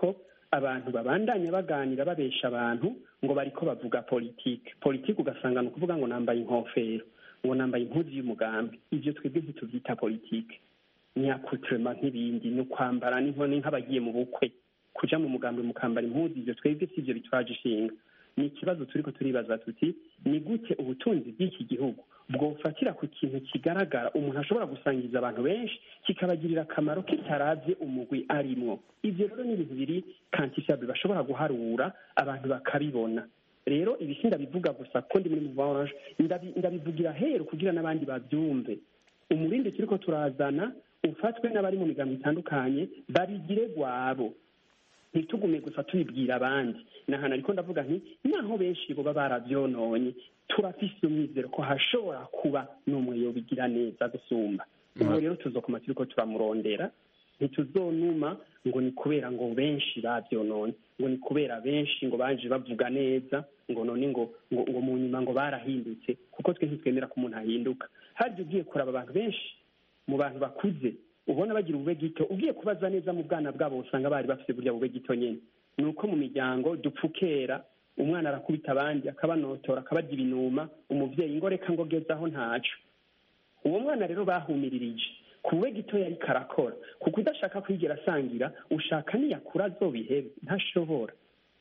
abantu babandanya baganira babesha abantu ngo bariko bavuga politike politike ugasanga ni ukuvuga ngo nambaye inkofero ngo nambaye impuzu y'umugambi ivyo twebwe ntituvyita politike nyakutrema nk'ibindi ni ukwambara n'inkoni nk'abagiye mu bukwe kuja mu mugambi mukambara impuzu ivyo twebwe sivyo bitwaje ishinga ni ikibazo turiko turibaza tuti ni gute ubutunzi bw'iki gihugu bwofatira ku kintu kigaragara umuntu ashobora gusangiza abantu benshi kikabagirira akamaro kitaravye umugwi arimwo ivyo rero ni ibintu biri quantifiable bashobora guharura abantu bakabibona rero ibisi ndabivuga gusa ko ndi muri Mouvement Orange ndabivugira hero kugira n'abandi bavyumve umurindi turiko turazana ufatwe n'abari mu migambo itandukanye babigire gwabo ntitugume gusa tubibwira abandi nahana ariko ndavuga nti naho benshi bo baravyononye turafise umwizero ko hashobora kuba n'umwe yobigira neza gusumba ubu rero tuzokoma turiko turamurondera ntituzonuma ngo ni kubera ngo benshi bavyononye ngo ni kubera benshi ngo baje bavuga neza ngo none ngo ngo, ngo mu nyuma ngo barahindutse kuko twe ntitwemera ko umuntu ahinduka harya ugiye kuraba abantu benshi mu bantu bakuze ubona bagira ubube gito ugiye kubaza neza mu bwana bwabo usanga bari bafite burya bube gito nyene nuko mu miryango dupfukera umwana arakubita abandi akabanotora akabarya ibinuma umuvyeyi ngo reka ngo gezaho ntaco uwo mwana rero bahumiririje kuwe gito yari karakora kuko udashaka kwigira asangira ushaka niyakura azobihebe ntashobora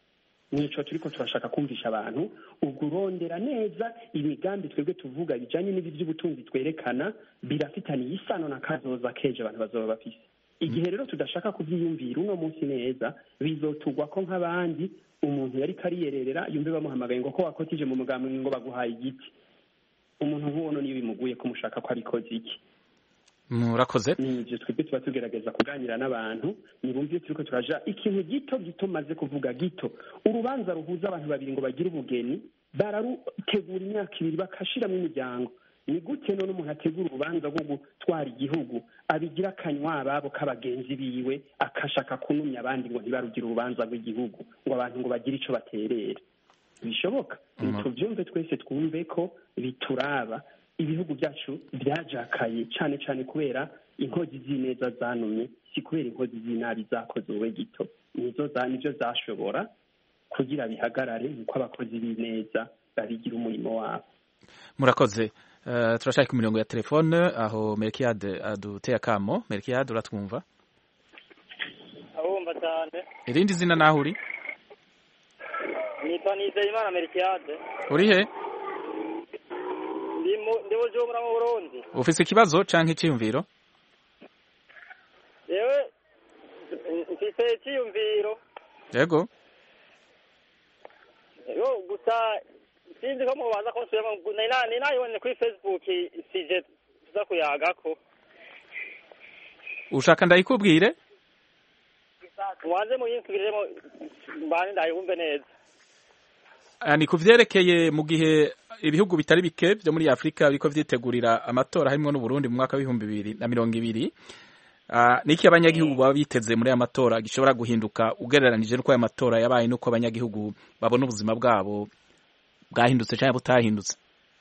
nico turiko turashaka kumvisha abantu ubwo urondera neza imigambi twebwe tuvuga bijanye n'ibi by'ubutunzi twerekana birafitaniye isano na kazoza keje abantu bazoba bafise igihe rero tudashaka kuvyiyumvira uno munsi neza bizotugwa ko nk'abandi umuntu yari kariyerera yumve bamuhamagaye ngo ko wakotije mu mugambi ngo baguhaye igiti umuntu nk'uwo niyo bimuguye ko mushaka ko abikoze iki murakoze nivyo twebwe tuba tugerageza kuganira n'abantu nibumvye turiko turaja ikintu gito gito maze kuvuga gito urubanza ruhuza abantu babiri ngo bagire ubugeni bararutegura imyaka ibiri bakashiramwo imiryango ni gute none umuntu ategura urubanza rwo gutwara igihugu abigira akanywa ababo k'abagenzi biwe akashaka kunumya abandi ngo ntibarugire urubanza rw'igihugu ngo abantu ngo bagire ico baterera bishoboka tuvyumve twese twumve ko bituraba ibihugu byacu byajakaye cyane cyane kubera inkozi z'ineza zanumye si kubera inkozi z'inabi zakoze uwe gito nizo za nivyo zashobora kugira bihagarare nuko abakozi b'ineza babigira umurimo wabo murakoze uh, turashaka ku mirongo ya telefone aho Melkiade aduteye akamo Melkiade uratwumva abumva cyane irindi zina naho uri nitwa Nizeyimana Melkiade uri he ndi Bujumbura mu Burundi ufise ikibazo canke iciyumviro yewe mfise iciyumviro yego yo gusa sinzi ko mubaza ko nsubiyemo ni nayibonye kuri Facebook sije tuza kuyagako ushaka ndayikubwire mubanze muyinsubiremo mbane ndayibumve neza ni kuvyerekeye mu gihe ibihugu bitari bike byo muri Afrika biriko vyitegurira amatora harimo n'u Burundi mu mwaka w'ibihumbi bibiri na mirongo ibiri uh, niki abanyagihugu baba biteze muri aya matora gishobora guhinduka ugereranije n'uko aya matora yabaye n'uko abanyagihugu babona ubuzima bwabo bwahindutse cyangwa butahindutse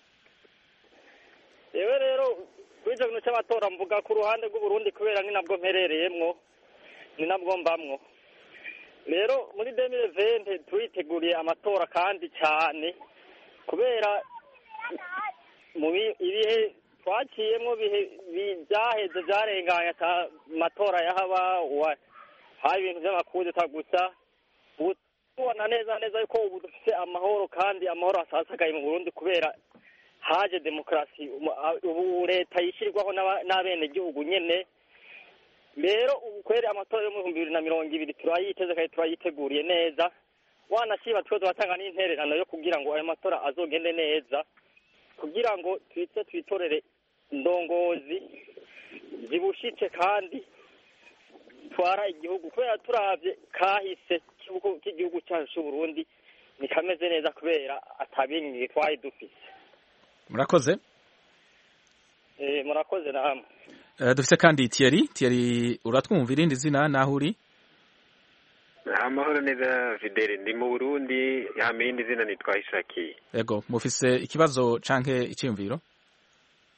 yewe rero kuri icyo kintu cy'amatora mvuga ku ruhande rw'u Burundi kubera ni nabwo mperereyemwo ni nabwo mbamwo rero muri deux mille vingt turiteguriye amatora kandi cyane kubera mu ibihe twaciyemo bihe byaheze byarenganye amatora yahaba hari ibintu by'amakudeta gusa ubu tubona neza neza yuko ubu dufite amahoro kandi amahoro asasagaye mu Burundi kubera haje demokarasi ubu leta yishyirwaho n'abenegihugu nyene rero ubu kwere amatora yo mu bihumbi bibiri na mirongo ibiri turayiteze kandi turayiteguriye neza wanashiba twe tubatanga n'intererano yo kugira ngo ayo matora azogende neza kugira ngo twitse twitorere ndongozi zibushitse kandi twara igihugu kubera turavye kahise k'igihugu cyacu cy'u Burundi ni kameze neza kubera atabingiye twayi dufise murakoze eh murakoze namwe uh, dufise kandi Thierry Thierry uratwumva irindi zina naho uri amahoro neza Fidele ndi mu Burundi yame irindi zina nitwa Ishaki yego mufise ikibazo canke iciyumviro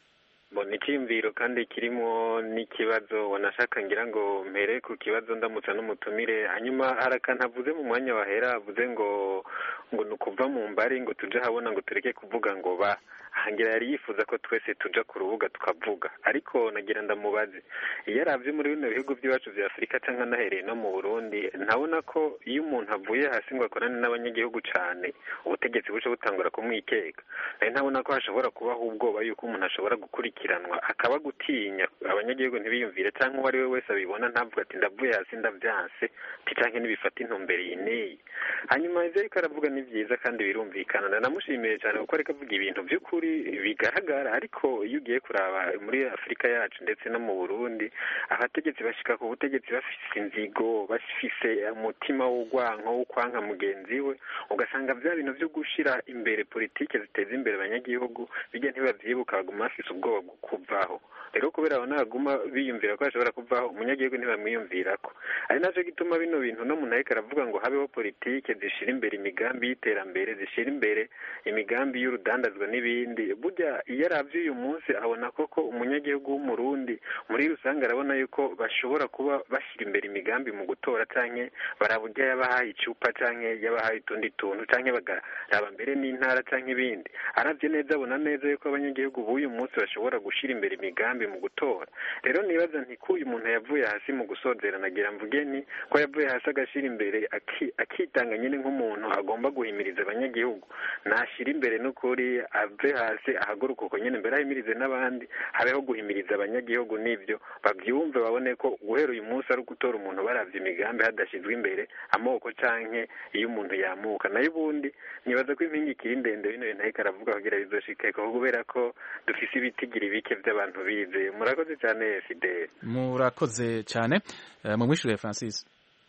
mbona icyiyumviro kandi kirimo n'ikibazo wanashaka ngira ngo mpere ku kibazo ndamutsa n'umutumire hanyuma hari akantu avuze mu mwanya wahera avuze ngo ngo ni ukuva mu mbari ngo tuje habona ngo tureke kuvuga ngo ba hangira yari yifuza ko twese tuja ku rubuga tukavuga ariko nagira ndamubaze iyo aravye muri bino bihugu by'iwacu vya Afurika canke anahereye no mu Burundi ntabona ko iyo umuntu avuye hasi ngo akorane n'abanyagihugu cane ubutegetsi buce butangura kumwikeka nayo ntabona ko hashobora kubaho ubwoba yuko umuntu ashobora gukurikiranwa akaba gutinya abanyagihugu ntibiyumvire canke uwo ari we wese abibona ntavuga ati ndavuye hasi ndavyanse ti canke nibifata intumbero iyi hanyuma ivyo ariko aravuga ni vyiza kandi birumvikana ndanamushimiye cane kuko ariko avuga ibintu vy'ukuri bigaragara ariko iyo ugiye kuraba muri Afurika yacu ndetse no mu Burundi abategetsi bashika ku butegetsi bafise inzigo bafise umutima w'ugwanko wo kwanka mugenzi we ugasanga vya bintu vyo gushira imbere politike ziteza imbere abanyagihugu bijya ntibavyibuka baguma bafise ubwoba bwo kuvaho rero kubera abana baguma biyumvira ko bashobora kuvaho umunyagihugu ntibamwiyumvirako ari navyo gituma bino bintu no muntu ariko aravuga ngo habeho politike zishira imbere imigambi y'iterambere zishira imbere imigambi y'urudandazwa n'ibindi burya iyo aravye uyu munsi abona koko umunyagihugu w'umurundi muri rusange arabona yuko bashobora kuba bashira imbere imigambi mu gutora canke baraburya yabahaye icupa canke yabahaye utundi tuntu canke bagaraba mbere n'intara canke ibindi aravye neza abona neza yuko abanyagihugu b'uyu munsi bashobora gushira imbere imigambi mu gutora rero nibaza nti ko uyu muntu yavuye hasi mu gusozera nagira mvuge ni ko yavuye hasi agashira imbere akitanga nyine nk'umuntu agomba guhimiriza abanyagihugu nashira imbere n'ukuri ave hasi ahaguruka uko nyine mbere ahimirize n'abandi habeho guhimiriza abanyagihugu n'ibyo babyumve babone ko guhera uyu munsi ari gutora umuntu baravye imigambi hadashizwe imbere amoko canke iyo umuntu yamuka nayo ubundi nibaza ko impingi ikiri ndende bino bintu ariko aravuga kugira bizoshike kubera ko dufise ibitigiri bike vy'abantu bize murakoze cyane Fidel murakoze cyane uh, mu mwishure Francis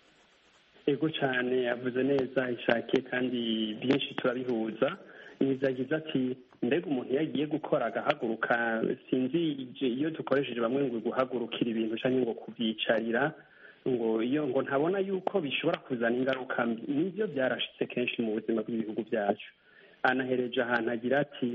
ego cyane yavuze neza ishake kandi byinshi turabihuza nizagize ati mbega umuntu yagiye gukora agahaguruka sinzi iyo dukoresheje bamwe ngo guhagurukira ibintu cyangwa ngo kubyicarira ngo iyo ngo ntabona yuko bishobora kuzana ingaruka mbi nibyo byarashitse kenshi mu buzima bw'ibihugu byacu anahereje ahantu agira ati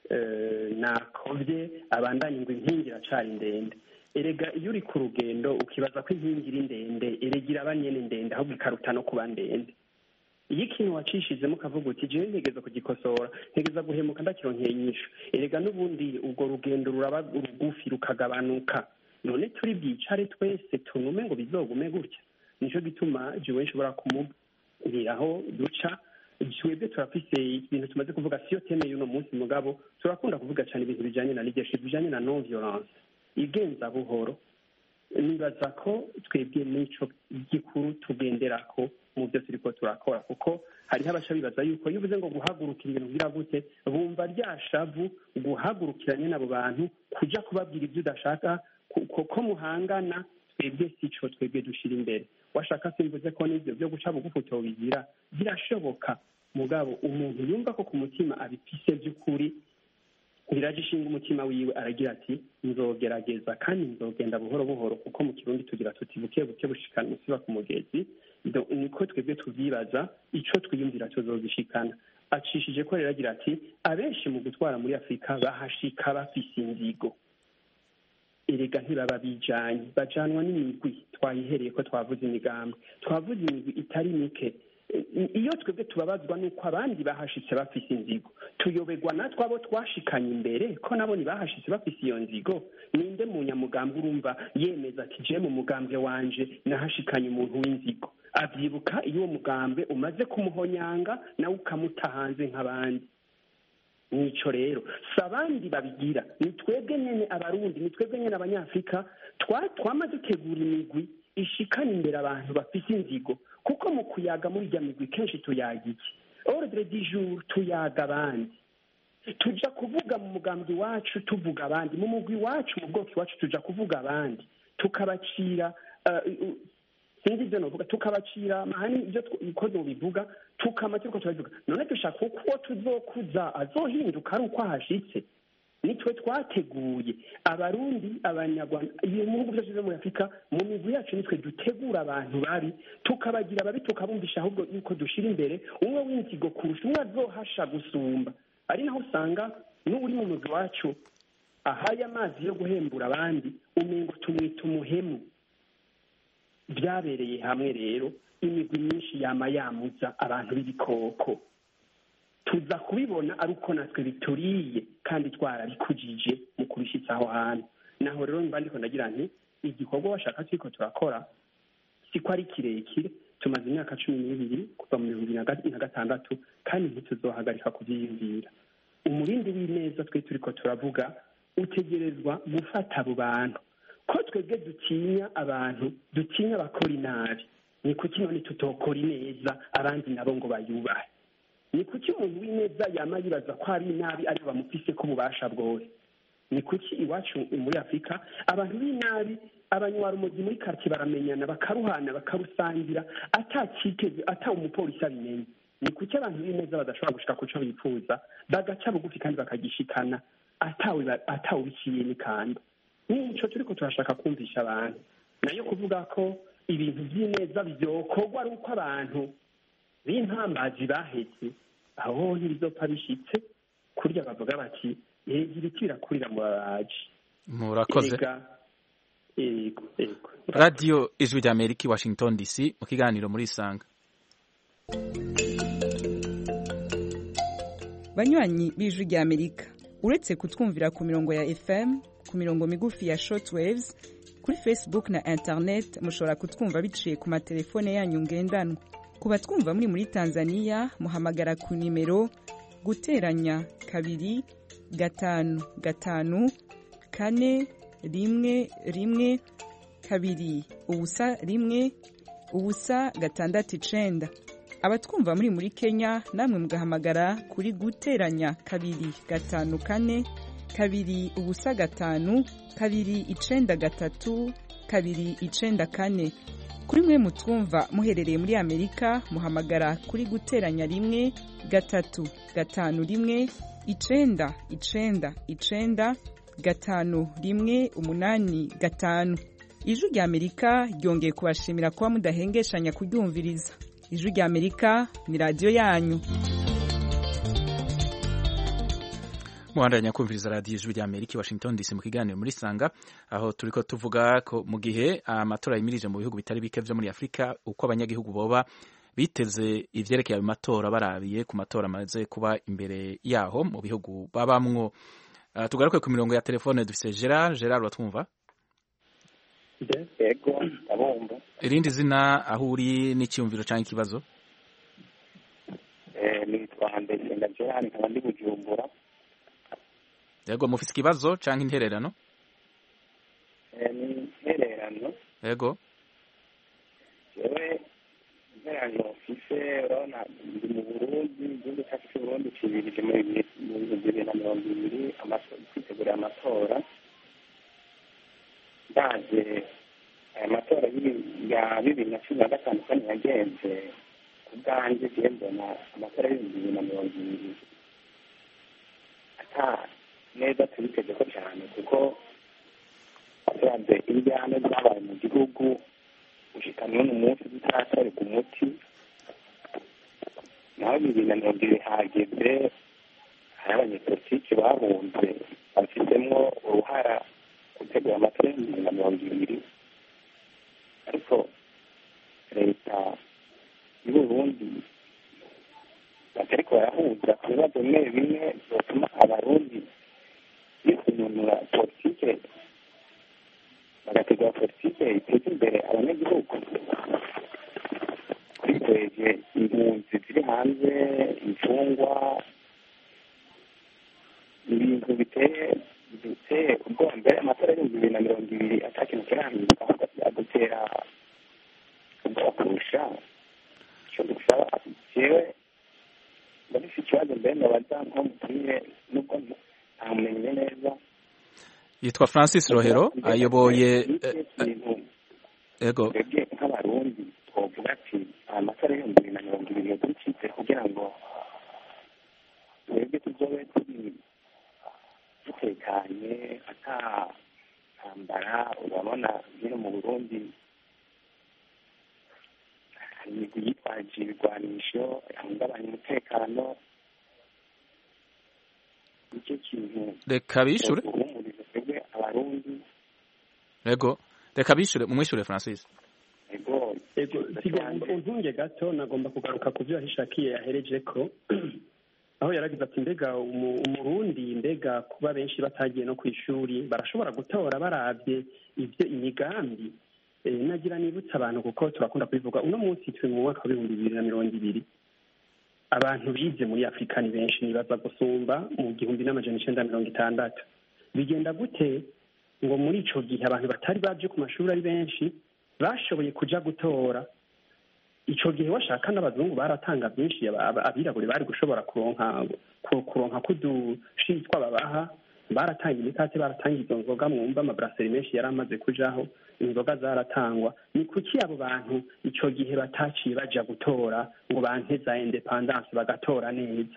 nakovye abandanye ngo inkingi iracari ndende erega iyo uri ku rugendo ukibaza ko inkingi iri ndende erega iraba nyene ndende ahubwo ikaruta no kuba ndende iyo ikintu wacishizemo ukavuga uti jewe ntegeza kugikosora ntegeza guhemuka ndakironkeye inyishu erega n'ubundi urwo rugendo ruraba rugufi rukagabanuka none turi bwicare twese tunume ngo bizogume gutya nico gituma jewe nshobora kumubwiraho duca twebwe turafise ibintu tumaze kuvuga siyo teme y'uno munsi mugabo turakunda kuvuga cyane ibintu bijanye na leadership bijanye na non violence igenza buhoro nibaza ko twebwe n'ico gikuru tugenderako mu byo turiko turakora kuko hariho abasha bibaza yuko iyo uvuze ngo guhagurukira ibintu kugira gute bumva ryashavu guhagurukiranye n'abo bantu kuja kubabwira ibyo udashaka ko muhangana twebwe sico twebwe dushira imbere washaka simvuze ko n'ibyo byo guca bugufi utobigira birashoboka mugabo umuntu yumva ko ku mutima abifise by'ukuri biragishinga umutima wiwe aragira ati nzogerageza kandi nzogenda buhoro buhoro kuko mu kirundi tugira tuti buke buke bushikana musiba ku mugezi niko twebwe tuvyibaza ico twiyumvira tuzogishikana acishije ko rero agira ati abenshi mu gutwara muri Afurika bahashika bafise inzigo erega ntibaba bijanye bajanwa n'imigwi twayihereye ko twavuze imigambi twavuze imigwi itari mike iyo twebwe tubabazwa nuko abandi bahashitse bafise inzigo tuyoberwa natwe abo twashikanye imbere ko nabo ntibahashitse bafise iyo nzigo ninde mu nyamugambi urumva yemeza ati je mu mugambwe wanje nahashikanye umuntu w'inzigo avyibuka iyo uwo mugambwe umaze kumuhonyanga nawe ukamuta hanze nk'abandi nico rero sabandi babigira ni twebwe nyene abarundi ni twebwe nyene abanyafrika twamaze gutegura imigwi ishikana imbere abantu bafise inzigo kuko mu kuyaga muri rya migwi kenshi tuyaga iki ordre du jour tuyaga abandi tuja kuvuga mu mugambi wacu tuvuga abandi mu mugwi wacu mu bwoko wacu tuja kuvuga abandi tukabacira sinzi ibyo novuga tukabacira amahani ibyo ikoze mu bivuga tukama turiko turabivuga none dushaka uko tuzokuza azohinduka ari uko ahashitse nitwe twateguye abarundi abanyarwanda mu bihugu byose byo muri Afurika mu migwi yacu nitwe dutegura abantu babi tukabagira babi tukabumvisha ahubwo yuko dushira imbere umwe w'inzigo kurusha umwe azohasha gusumba ari naho usanga n'uri mu mugwi wacu ahaye amazi yo guhembura abandi umengo tumwita umuhemu. Byabereye hamwe rero imigwi myinshi yama yamuza abantu b'ibikoko, tuza kubibona ari uko natwe bituriye kandi twarabikujije mu kubishitsa aho hantu. Naho rero mba ndiko ndagira nti igikorwa bashaka turiko turakora siko ari kirekire, tumaze imyaka cumi n'ibiri kuva mu bihumbi na gatandatu kandi ntituzohagarika kuvyiyumvira. Umurindi w'ineza twe turiko turavuga utegerezwa gufata abo bantu, ko twebwe dutinya abantu, dutinya abakora inabi, ni kuki none tutokora ineza abandi nabo ngo bayubahe? Ni kuki umuntu w'ineza yama yibaza ko ari inabi ari bamufise ko ububasha bwose? Ni kuki iwacu muri Afurika abantu b'inabi, abanywarumozi muri karitsiye baramenyana bakaruhana bakarusangira atakiteze ata umupolisi abimenye? Ni kuki abantu b'ineza badashobora gushika ku cyo bifuza bagaca bugufi kandi bakagishikana atawe atawe biciye n'ikanda? Nico turiko turashaka kumvisha abantu, nayo kuvuga ko ibintu by'ineza byokorwa ari uko abantu b'intambazi bahetse, aho ntibizopfa bishitse kurya bavuga bati yegira ikirakurira mu babaji. Murakoze. Ego, ego. Radio Ijwi ry'Amerika, Washington D C, mu kiganiro muri Isanga. Banywanyi b'Ijwi ry'Amerika, uretse kutwumvira ku mirongo ya F M, ku mirongo migufi ya shortwaves, kuri Facebook na internet mushobora kutwumva biciye ku matelefone yanyu ngendanwa. Ku batwumva muri muri Tanzania muhamagara ku nimero guteranya kabiri gatanu gatanu kane rimwe rimwe kabiri ubusa rimwe ubusa gatandatu icenda. Abatwumva muri muri Kenya namwe mugahamagara kuri guteranya kabiri gatanu kane kabiri ubusa gatanu kabiri icenda gatatu kabiri icenda kane. Kuri mwe mutwumva muherereye muri Amerika muhamagara kuri guteranya rimwe gatatu gatanu rimwe icenda icenda icenda gatanu rimwe umunani gatanu. Ijwi ry'Amerika ryongeye kubashimira kuba mudahengeshanya kuryumviriza. Ijwi ry'Amerika ni radio yanyu. Muhandanya kumviriza radio Ijwi ry'Amerika, Washington D C, mu kiganiro muri Sanga, aho turiko tuvuga ko mu gihe amatora yimirije mu bihugu bitari bike vyo muri Afrika, uko abanyagihugu boba biteze ivyerekeye ayo matora barabiye ku matora amaze kuba imbere yaho mu bihugu babamwo. Uh, tugaruke ku mirongo ya telefone dufise Gerard. Gerard, watwumva? Yego, abumva. Irindi zina aho uri n'icyumviro canke ikibazo? Eh, nitwa Handesenga Gerard, nkaba ndi Bujumbura. Yego, mufise ikibazo canke intererano? Eh, ni intererano. Yego. Yewe intererano mfise urabona ndi mu Burundi, igihugu cyacu cy'u Burundi kibirije mu bibiri na mirongo ibiri kwitegurira amatora. Ndaje aya matora ya bibiri na cumi na gatanu kandi yagenze ku bwanjye je mbona amatora y'ibihumbi bibiri na mirongo ibiri ata neza tubitegeko cyane, kuko turavye injyana zabaye mu gihugu gushika n'uno munsi zitaratorerwa umuti. naho bibiri na mirongo ibiri hageze hari abanyepolitiki bahunze bafitemo uruhara gutegura amatora y'ibihumbi bibiri na mirongo ibiri, ariko leta y'Uburundi batariko barahuza ku bibazo bimwe bimwe byotuma abarundi bisununura politike, bagategura politike iteza imbere abanyagihugu. twitweje impunzi ziri hanze, imfungwa, ibintu biteye biteye ubwoba. Mbere amatora y'ibihumbi bibiri na mirongo ibiri ata kintu kirahinduka, ahubwo byagutera ubwoba kurusha. icyo dusaba jewe ndafise ikibazo mbere ndabaza nko mutumire nubwo ntamumenye neza. Yitwa Francis Rohero, ayoboye ego twebwe nk'abarundi twovuga ati amatora y'ibihumbi bibiri na mirongo ibiri yadukitse kugira ngo twebwe tuzobe turi dutekanye ata ntambara. urabona hino mu Burundi hari imigwi yitwaje ibigwanisho yahungabanya umutekano. nicyo kintu reka bishure yego reka bishure mumwishure Francis. ego ego untunge gato nagomba kugaruka ku byo yahishakiye yahereje ko aho yaragize ati mbega umurundi mbega kuba benshi batagiye no ku ishuri barashobora gutora baravye ibyo imigambi nagira nibutsa abantu kuko turakunda kubivuga uno munsi turi mu mwaka w'ibihumbi bibiri na mirongo ibiri abantu bize muri afurika ni benshi nibaza gusumba mu gihumbi n'amajana icenda mirongo itandatu bigenda gute ngo muri ico gihe abantu batari baje ku mashuri ari benshi bashoboye kuja gutora ico gihe washaka n'abazungu baratanga byinshi abirabure bari gushobora kuronka kuronka kudushitwa babaha baratanga imikate baratanga izo nzoga mwumva amabrasserie menshi yari amaze kujaho inzoga zaratangwa ni kuki abo bantu ico gihe bataciye baja gutora ngo banteza independence bagatora neza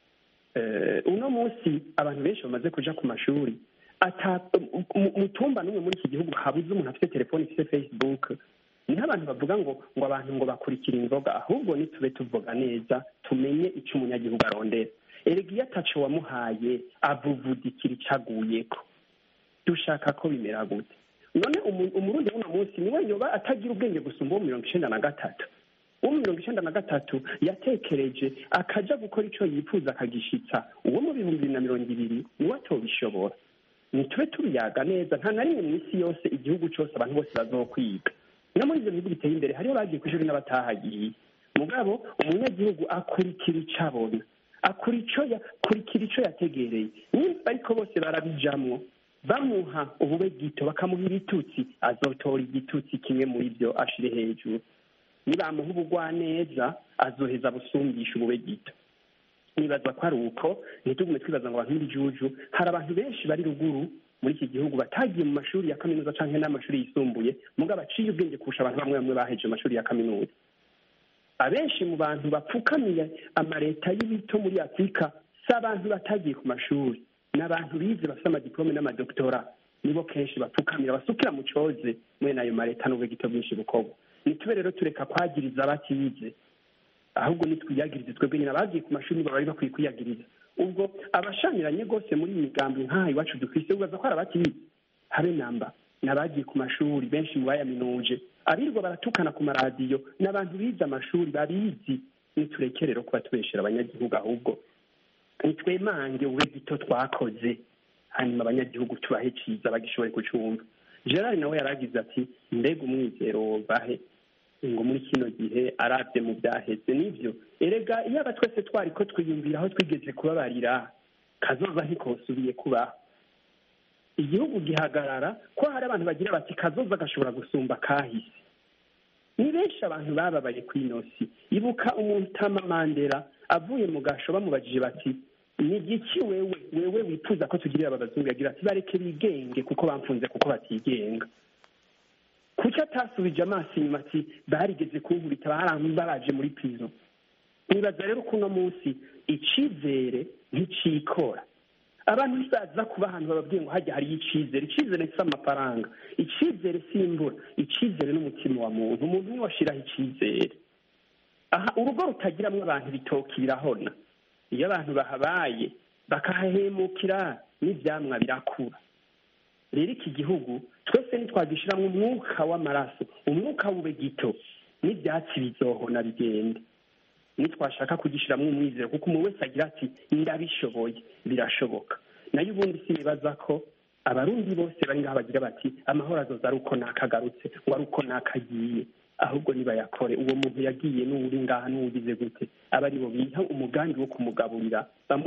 uno munsi abantu benshi bamaze kuja ku mashuri ata mutumba n'umwe muri iki gihugu habuze umuntu afite telefone ifite Facebook niho abantu bavuga ngo ngo abantu ngo bakurikira inzoga ahubwo nitube tuvuga neza tumenye icyo umunyagihugu arondera erega iyo ataco wamuhaye avuvudikira icaguyeko dushaka ko bimera gute none umurundi w'uno munsi niwe yoba atagira ubwenge gusumba uwo mirongo icenda na gatatu uwo mirongo icenda na gatatu yatekereje akaja gukora ico yifuza akagishitsa uwo mu bihumbi bibiri na mirongo ibiri niwe atobishobora nitube tubiyaga neza nta na rimwe mw'isi yose igihugu cose abantu bose bazokwiga no muri ivyo bihugu biteye imbere hariho bagiye kw'ishuri n'abatahagiye mugabo umunyagihugu akurikira ico abona akurikira ico yategereye nimba ariko bose barabijamwo bamuha ubube gito bakamuha ibitutsi azotora igitutsi kimwe muri vyo ashire hejuru nibamuha ubugwaneza azoheza busumbisha ubube gito nibaza ko ari uko ntitugume twibaza ngo abantu b'ibijuju hari abantu benshi bari ruguru muri iki gihugu batagiye mu mashuri ya kaminuza canke n'amashuri yisumbuye mugabo baciye ubwenge kurusha abantu bamwe bamwe baheje amashuri ya kaminuza abenshi mu bantu bapfukamiye amareta y'ibito muri afurika si abantu batagiye ku mashuri ni abantu bize bafite amadiplome n'amadoktora nibo kenshi bapfukamira basukira mu coze mwene ayo mareta n'ubwegito bwinshi bukorwa nitube rero tureka kwagiriza abatize ahubwo nitwiyagirize twebwe nyine abagiye ku mashuri nibo bari bakwiye kwiyagiriza ubwo abashamiranye rwose muri iyi migambi nk'aha iwacu dufise ubaza ko hari abatize habe namba n'abagiye ku mashuri benshi mu bayaminuje abirirwa baratukana ku maradiyo n'abantu bize amashuri babizi niturekere rero kuba tubeshera abanyagihugu ahubwo nitwemange ube gito twakoze hanyuma abanyagihugu tubahe ciza bagishobore kucumva Gerard nawe yaragize ati mbega umwizero bahe ngo muri kino gihe aravye mu byaheze nivyo erega iyo aba twese twari ko twiyumvira aho twigeze kubabarira kazoza ntikosubiye kubaho igihugu gihagarara ko hari abantu bagira bati kazoza gashobora gusumba kahise ni benshi abantu bababaye kw'inosi ibuka umuntu Tama Mandela avuye mu gasho bamubajije bati ni igiki wewe wewe wifuza ko tugirira aba bazungu yagira ati bareke bigenge kuko bamfunze kuko batigenga kuki atasubije amaso inyuma ati barigeze kunkubita barambaraje muri prison nibaza rero ko uno munsi icizere nticikora abantu bisaza kuba ahantu bababwiye ngo hajya hari icizere icizere si amafaranga icizere si imvura icizere n'umutima wa muntu umuntu niwe washiraho icizere aha urugo rutagiramwo abantu bitokirahona iyo abantu bahabaye bakahahemukira n'ivyamwa birakura rero iki gihugu twese nitwagishiramwo umwuka w'amaraso umwuka w'ube gito n'ivyatsi bizohona bigende nitwashaka kugishiramwo umwizero kuko umuntu wese agira ati ndabishoboye birashoboka nayo ubundi sinibaza ko abarundi bose bari ngaho bagira bati amahoro azoza ari uko nakagarutse ngo ari uko nakagiye ahubwo nibayakore uwo muntu yagiye n'uri ngaha n'ugize gute aba ari bo biha umugambi wo kumugaburira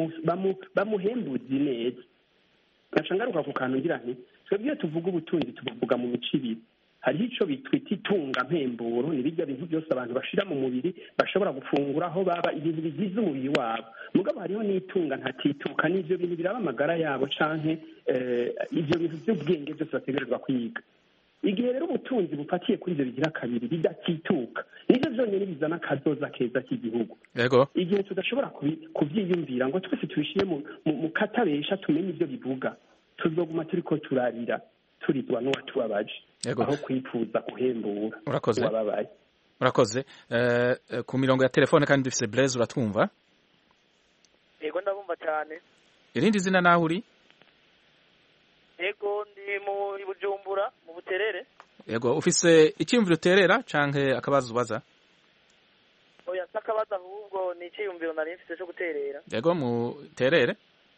bamuhembuzi neza gaca ngaruka ku kantu ngira nti twebwe iyo tuvuga ubutunzi tubuvuga mu mico ibiri hariho ico bitwita itunga mpemburo ni birya bintu byose abantu bashira mu mubiri bashobora gufungura aho baba ibintu bigize umubiri wabo mugabo hariho n'itunga ntatituka n'ivyo bintu biraba amagara yabo canke ivyo bintu vy'ubwenge byose bategerezwa kwiga igihe rero ubutunzi bufatiye kuri ivyo bigira kabiri bidatituka nivyo vyonyene bizana akazoza keza k'igihugu igihe tudashobora kuvyiyumvira ngo twese tubishire mu katabesha tumenye ivyo bivuga tuzoguma turiko turarira turizwa n'uwatubabaje aho kwifuza guhembura uwababaye urakoze ku mirongo ya telefone kandi dufise Blaise uratwumva yego ndabumva cyane irindi zina naho uri ego ndi mu i Bujumbura mu Buterere. Yego ufise icyumviro uterera canke akabazo ubaza? Oya sakabaza ahubwo ni icyumviro nari mfite cyo guterera. Yego mu terere.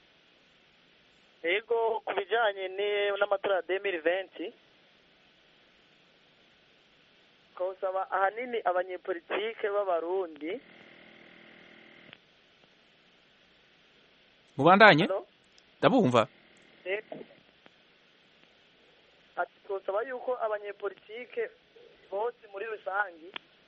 Ego kubijanye n'amatora ya deux mille vingt kosaba ahanini abanyepolitike b'abarundi mubandanye ndabumva ati kosaba yuko abanyepolitike bose muri rusangi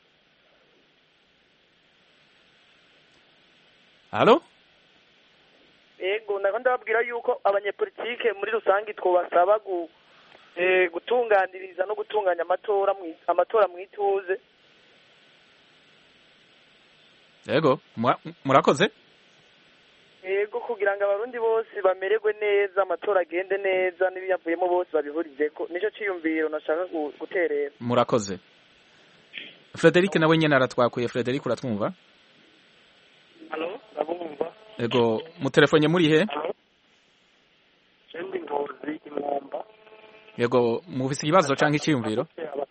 Halo Ego nako ndababwira yuko abanyepolitike muri rusangi twobasaba gu eh gutunganiriza no gutunganya amatora amatora mwituze. Yego murakoze. Yego kugira ngo abarundi bose bamererwe neza amatora agende neza n'ibiyavuyemo bose babihurizeko nico ciyumviro nashaka guterera. Murakoze. Frederic nawe nyene aratwakuye. Frederic uratwumva? Halo ndabumva. Ego mu telefone muri he? Sendi ngozi imwomba. Yego mufise ikibazo canke iciyumviro?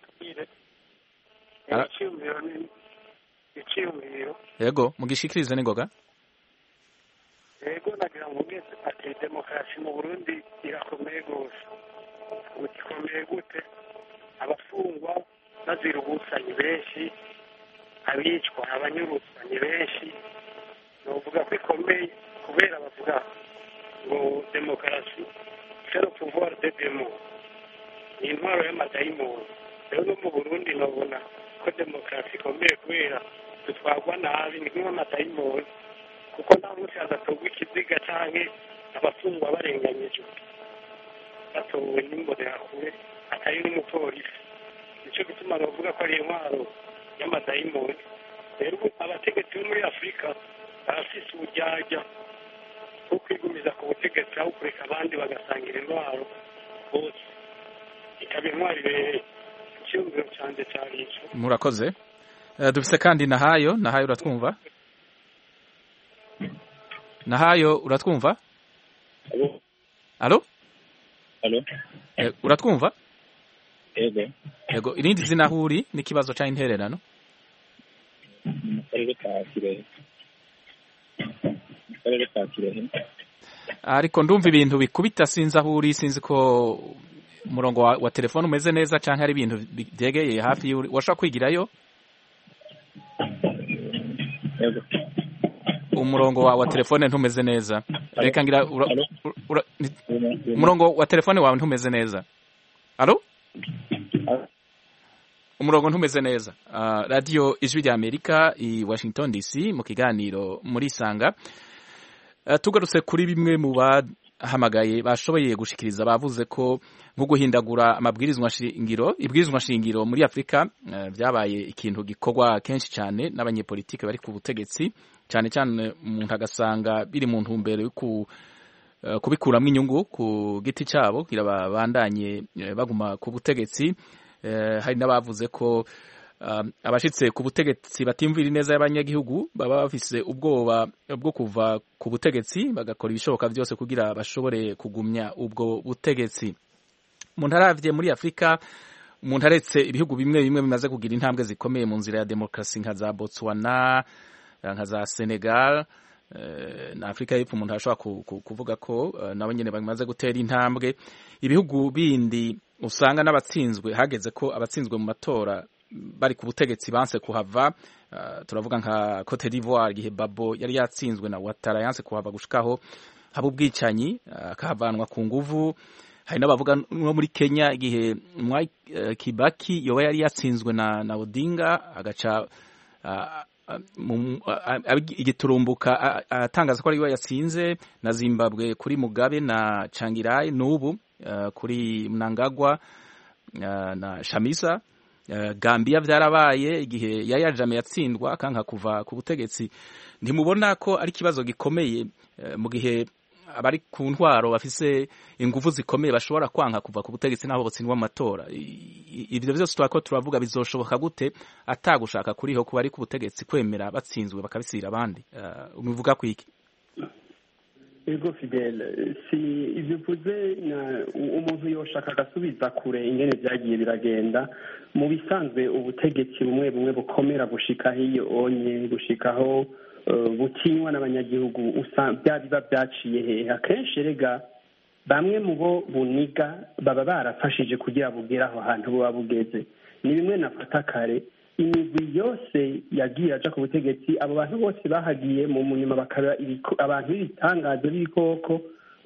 Iciyumviro ni iciyumviro. Yego mugishikirize ningoga? Yego nagira mvuge ati demokarasi mu Burundi irakomeye gose. Ugikomeye gute? Abafungwa bazira ubusanyi benshi, abicwa abanyurutsanyi benshi. Novuga ko ikomeye kubera bavuga ngo demokarasi c'est le pouvoir de demo ni intwaro y'amadayimoni rero no mu Burundi nabona ko demokarasi ikomeye kubera dutwarwa nabi ni nk'amadayimoni kuko nta munsi hadatogwa ikiziga canke abafungwa barenganyijwe batowe n'imbonerakure atari n'umupolisi nico gituma bavuga ko ari intwaro y'amadayimoni rero abategetsi bo muri Afurika barafise uburyarya bwo kwigumiza ku butegetsi aho kureka abandi bagasangira intwaro bose ikaba intwaro ibereye icyumviro canje cari ico. Murakoze. Uh, dufise kandi Nahayo. Nahayo uratwumva? Nahayo uratwumva? Alo. Alo? Alo. Eh, uratwumva? Yego. Yego irindi zina huri n'ikibazo ca intererano? Mu karere ka Kirehe. Karere ka Kirehe. Ariko ndumva ibintu bikubita sinzi aho uri sinzi ko umurongo wa, wa telefone umeze neza canke ari ibintu byegeye hafi y'uri washaka kwigirayo? Yego. Umurongo wa, wa telefone ntumeze neza. Reka ngira umurongo wa telefone wawe ntumeze neza. Alo? Umurongo ntumeze neza. Uh, radio Ijwi rya Amerika i Washington D C mu kiganiro muri Sanga. Uh, tugarutse kuri bimwe mu bahamagaye bashoboye gushikiriza bavuze ko nko guhindagura amabwirizwa shingiro ibwirizwa shingiro muri Afrika uh, byabaye ikintu gikorwa kenshi cyane n'abanyepolitike bari ku butegetsi cyane cyane umuntu agasanga biri mu ntumbero yo ku uh, kubikuramwo inyungu ku giti cyabo kugira babandanye uh, baguma ku butegetsi. Uh, hari n'abavuze ko uh, abashitse ku butegetsi batimvira neza y'abanyagihugu baba bafise ubwoba bwo kuva ku butegetsi bagakora ibishoboka byose kugira bashobore kugumya ubwo butegetsi. Umuntu aravye muri Afrika umuntu aretse ibihugu bimwe bimwe bimaze kugira intambwe zikomeye mu nzira ya demokrasi nka za Botswana nka za Senegal uh, na Afrika y'Epfo umuntu ashobora ku, ku, kuvuga ko uh, nabo nyene bamaze gutera intambwe. Ibihugu bindi usanga n'abatsinzwe hageze ko abatsinzwe mu matora bari ku butegetsi banse kuhava. Uh, turavuga nka Cote d'Ivoire gihe Babo yari yatsinzwe na Ouattara yanse kuhava gushikaho haba ubwicanyi akahavanwa uh, ku nguvu. Hari n'abavuga no muri Kenya igihe Mwai uh, Kibaki yoba yari yatsinzwe na, na Odinga agaca uh, igiturumbuka atangaza ko ari we yatsinze na Zimbabwe kuri Mugabe na Changirai n'ubu uh, kuri Mnangagwa uh, na Shamisa. Uh, Gambia vyarabaye igihe Yaya Jammeh yatsindwa akanka kuva ku butegetsi. Ntimubona ko ari kibazo gikomeye uh, mu gihe abari ku ntwaro bafise ingufu zikomeye bashobora kwanka kuva ku butegetsi naho botsindwa amatora? Ivyo byose twako turavuga bizoshoboka gute atagushaka kuriho kuba ari ku butegetsi kwemera batsinzwe bakabisira abandi? Uh, umuvuga kwiki? ego fidele si ibyo uvuze umuntu yoshaka agasubiza kure ingene byagiye biragenda mu bisanzwe ubutegetsi bumwe bumwe bukomera gushikaho iyo onye gushikaho butinywa n'abanyagihugu biba byaciye hehe akenshi rega bamwe mu bo buniga baba barafashije kugira bugere aho hantu buba bugeze ni bimwe nafata kare imigwi yose yagiye aja ku butegetsi abo bantu bose bahagiye mu munyuma bakaba abantu b'ibitangazo b'ibikoko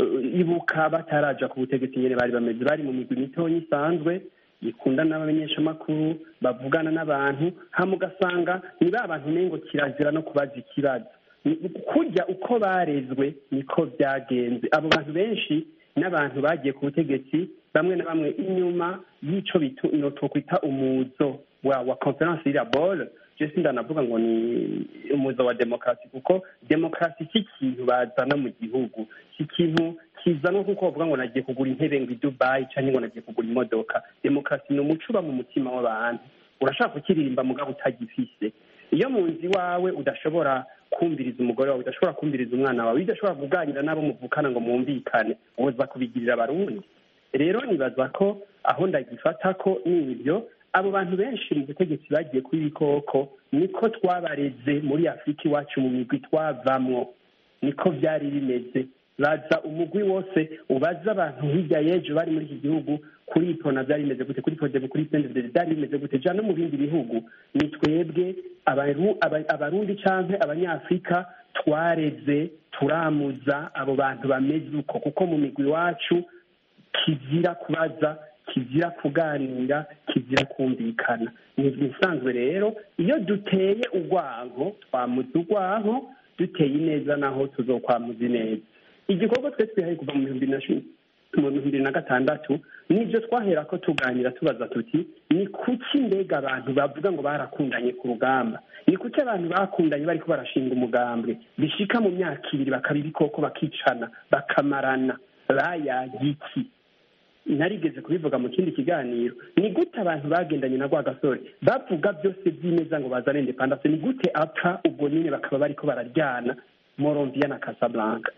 ibuka bataraja ku butegetsi nyene bari bameze bari mu migwi mitonya isanzwe ikunda n'abamenyeshamakuru bavugana n'abantu hama ugasanga ni ba bantu nengo kirazira no kubaza ikibazo kurya uko barezwe niko byagenze abo bantu benshi n'abantu bagiye ku butegetsi bamwe na bamwe inyuma y'ico twokwita umuzo wa wa conference ya bol je sindanavuga ngo ni umuzo wa demokarasi kuko demokarasi si ikintu bazana mu gihugu si ikintu kizanwa kuko bavuga ngo nagiye kugura intebe ngo i Dubai canke ngo nagiye kugura imodoka demokarasi ni umuco uba mu mutima w'abantu urashaka kukiririmba mugabo utagifise iyo mu nzi wawe udashobora kumviriza umugore wawe udashobora kumviriza umwana wawe udashobora kuganira nabo muvukana ngo mwumvikane uza kubigirira abarundi rero nibaza ko aho ndagifata ko n'ibyo abo bantu benshi mu butegetsi bagiye kuri ibikoko niko twabareze muri afurika iwacu mu migwi twavamwo niko byari bimeze baza umugwi wose ubaza abantu hirya y'ejo bari muri iki gihugu kuri ipona byari bimeze gute kuri podebo kuri sendede byari bimeze gute ja no mu bindi bihugu ni twebwe abarundi canke abanyafurika twareze turamuza abo bantu bameze uko kuko mu migwi wacu kizira kubaza kizira kuganira kizira kumvikana ni bisanzwe rero iyo duteye urwanko twamuza urwanko duteye ineza naho tuzokwamuza ineza igikorwa twe twihaye kuva mu bihumbi bibiri na gatandatu nibyo twahera ko tuganira tubaza tuti ni kuki mbega abantu bavuga ngo barakundanye ku rugamba ni kuki abantu bakundanye bariko barashinga umugambwe bishika mu myaka ibiri bakaba ibikoko bakicana bakamarana bayagiki narigeze kubivuga mu kindi kiganiro ni gute abantu bagendanye na Rwagasore bavuga byose by'ineza ngo bazane independence ni gute apfa ubwo nyine bakaba bariko bararyana Morovia na Casablanca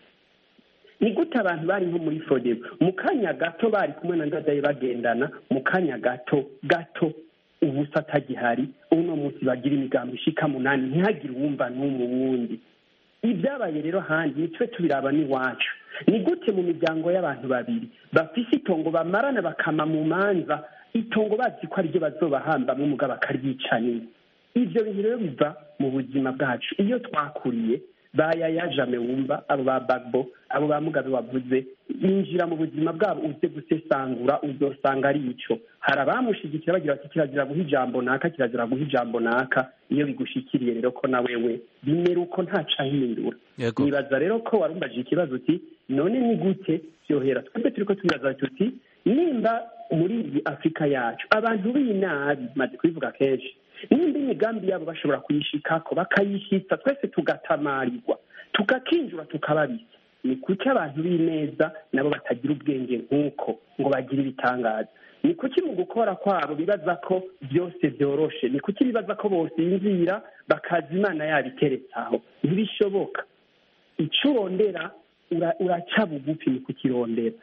ni gute abantu bari nko muri Frodebo mu kanya gato bari kumwe na Ndadaye bagendana mu kanya gato gato ubusa atagihari uno munsi bagira imigambi ishika munani ntihagire uwumva n'umwe wundi ibyabaye rero handi nitwe tubiraba n'iwacu ni gute mu miryango y'abantu babiri bafise itongo bamarana bakama mu manza itongo bazi ko ariryo bazobahambamwo umugabo akaryicanira ivyo bintu rero biva mu buzima bwacu iyo twakuriye bayaya jame wumva abo ba Bagbo abo ba Mugabe wavuze injira mu buzima bwabo uze gusesangura uzosanga ari ico hari abamushigikira bagira bati kirazira guha ijambo naka kirazira guha ijambo naka iyo bigushikiriye rero ko na wewe bimera uko ntaca hindura nibaza rero ko warumbaje ikibazo uti none ni gute vyohera twebwe turiko tubibaza tuti nimba muri iyi Afrika yacu abantu b'inabi maze kubivuga kenshi nimba imigambi yabo bashobora kuyishikako bakayishitsa twese tugatamarirwa tukakinjura tukababisa ni kuki abantu b'ineza nabo batagira ubwenge nk'uko ngo bagire ibitangaza ni kuki mu gukora kwabo bibaza ko byose byoroshe ni kuki bibaza ko bose inzira bakaza imana yabiteretse aho ntibishoboka icyo urondera uraca bugufi ni kukirondera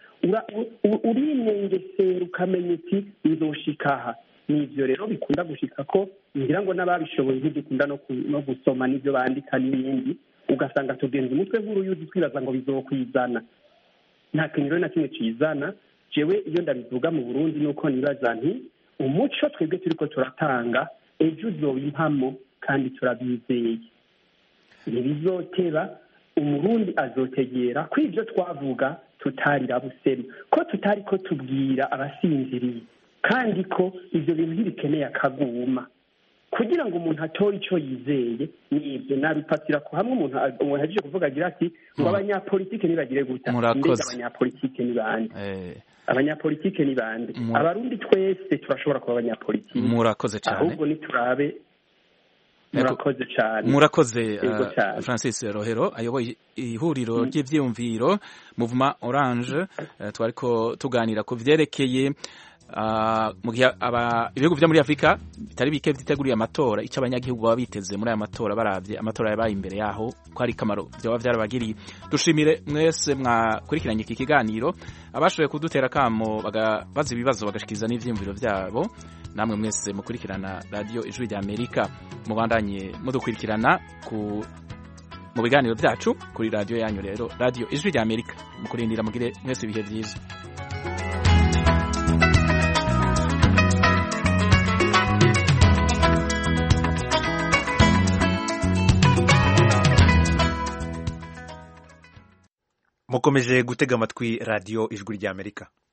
urinengesera ukamenya uti nzoshikaha ni ibyo rero bikunda gushika ko ngira ngo n'ababishoboye ntidukunda no gusoma n'ibyo bandika n'ibindi ugasanga tugenza umutwe nk'uruyuzi twibaza ngo bizokwizana nta kintu rero na kimwe kizana jewe iyo ndabivuga mu Burundi nuko nibaza nti umuco twebwe turiko turatanga ejo uzoba impamo kandi turabizeye ntibizoteba umurundi azotegera ko ibyo twavuga tutarira busema ko tutari ko tubwira abasinziriye kandi ko ibyo bintu ntibikeneye akaguma kugira ngo umuntu atore icyo yizeye nibyo nabipatira ko hamwe umuntu umuntu aje kuvuga agira ati ngo abanyapolitike ntibagire guta mbega abanyapolitike ni bande abanyapolitike ni bande abarundi twese turashobora kuba abanyapolitike murakoze cyane ahubwo niturabe murakoze cyane murakoze uh, Francis Rohero ayoboye ihuriro ry'ivyumviro Mouvement Orange uh, twariko tuganira ku vyerekeye Uh, mu gihe aba ibihugu vyo muri Afrika bitari bike vyiteguriye amatora ico abanyagihugu baba biteze muri aya matora baravye amatora yabaye imbere yaho ko ari kamaro vyoba vyarabagiriye. Dushimire mwese mwakurikiranye iki kiganiro, abashoboye kudutera kamo bagabaza ibibazo bagashikiza n'ivyiyumviro vyabo. Namwe mwese mukurikirana radio Ijwi rya Amerika, mubandanye mudukurikirana ku mu biganiro vyacu kuri radio yanyu rero radio Ijwi rya Amerika. Mukurindira mugire mwese ibihe vyiza. mukomeje gutega amatwi radio Ijwi rya Amerika.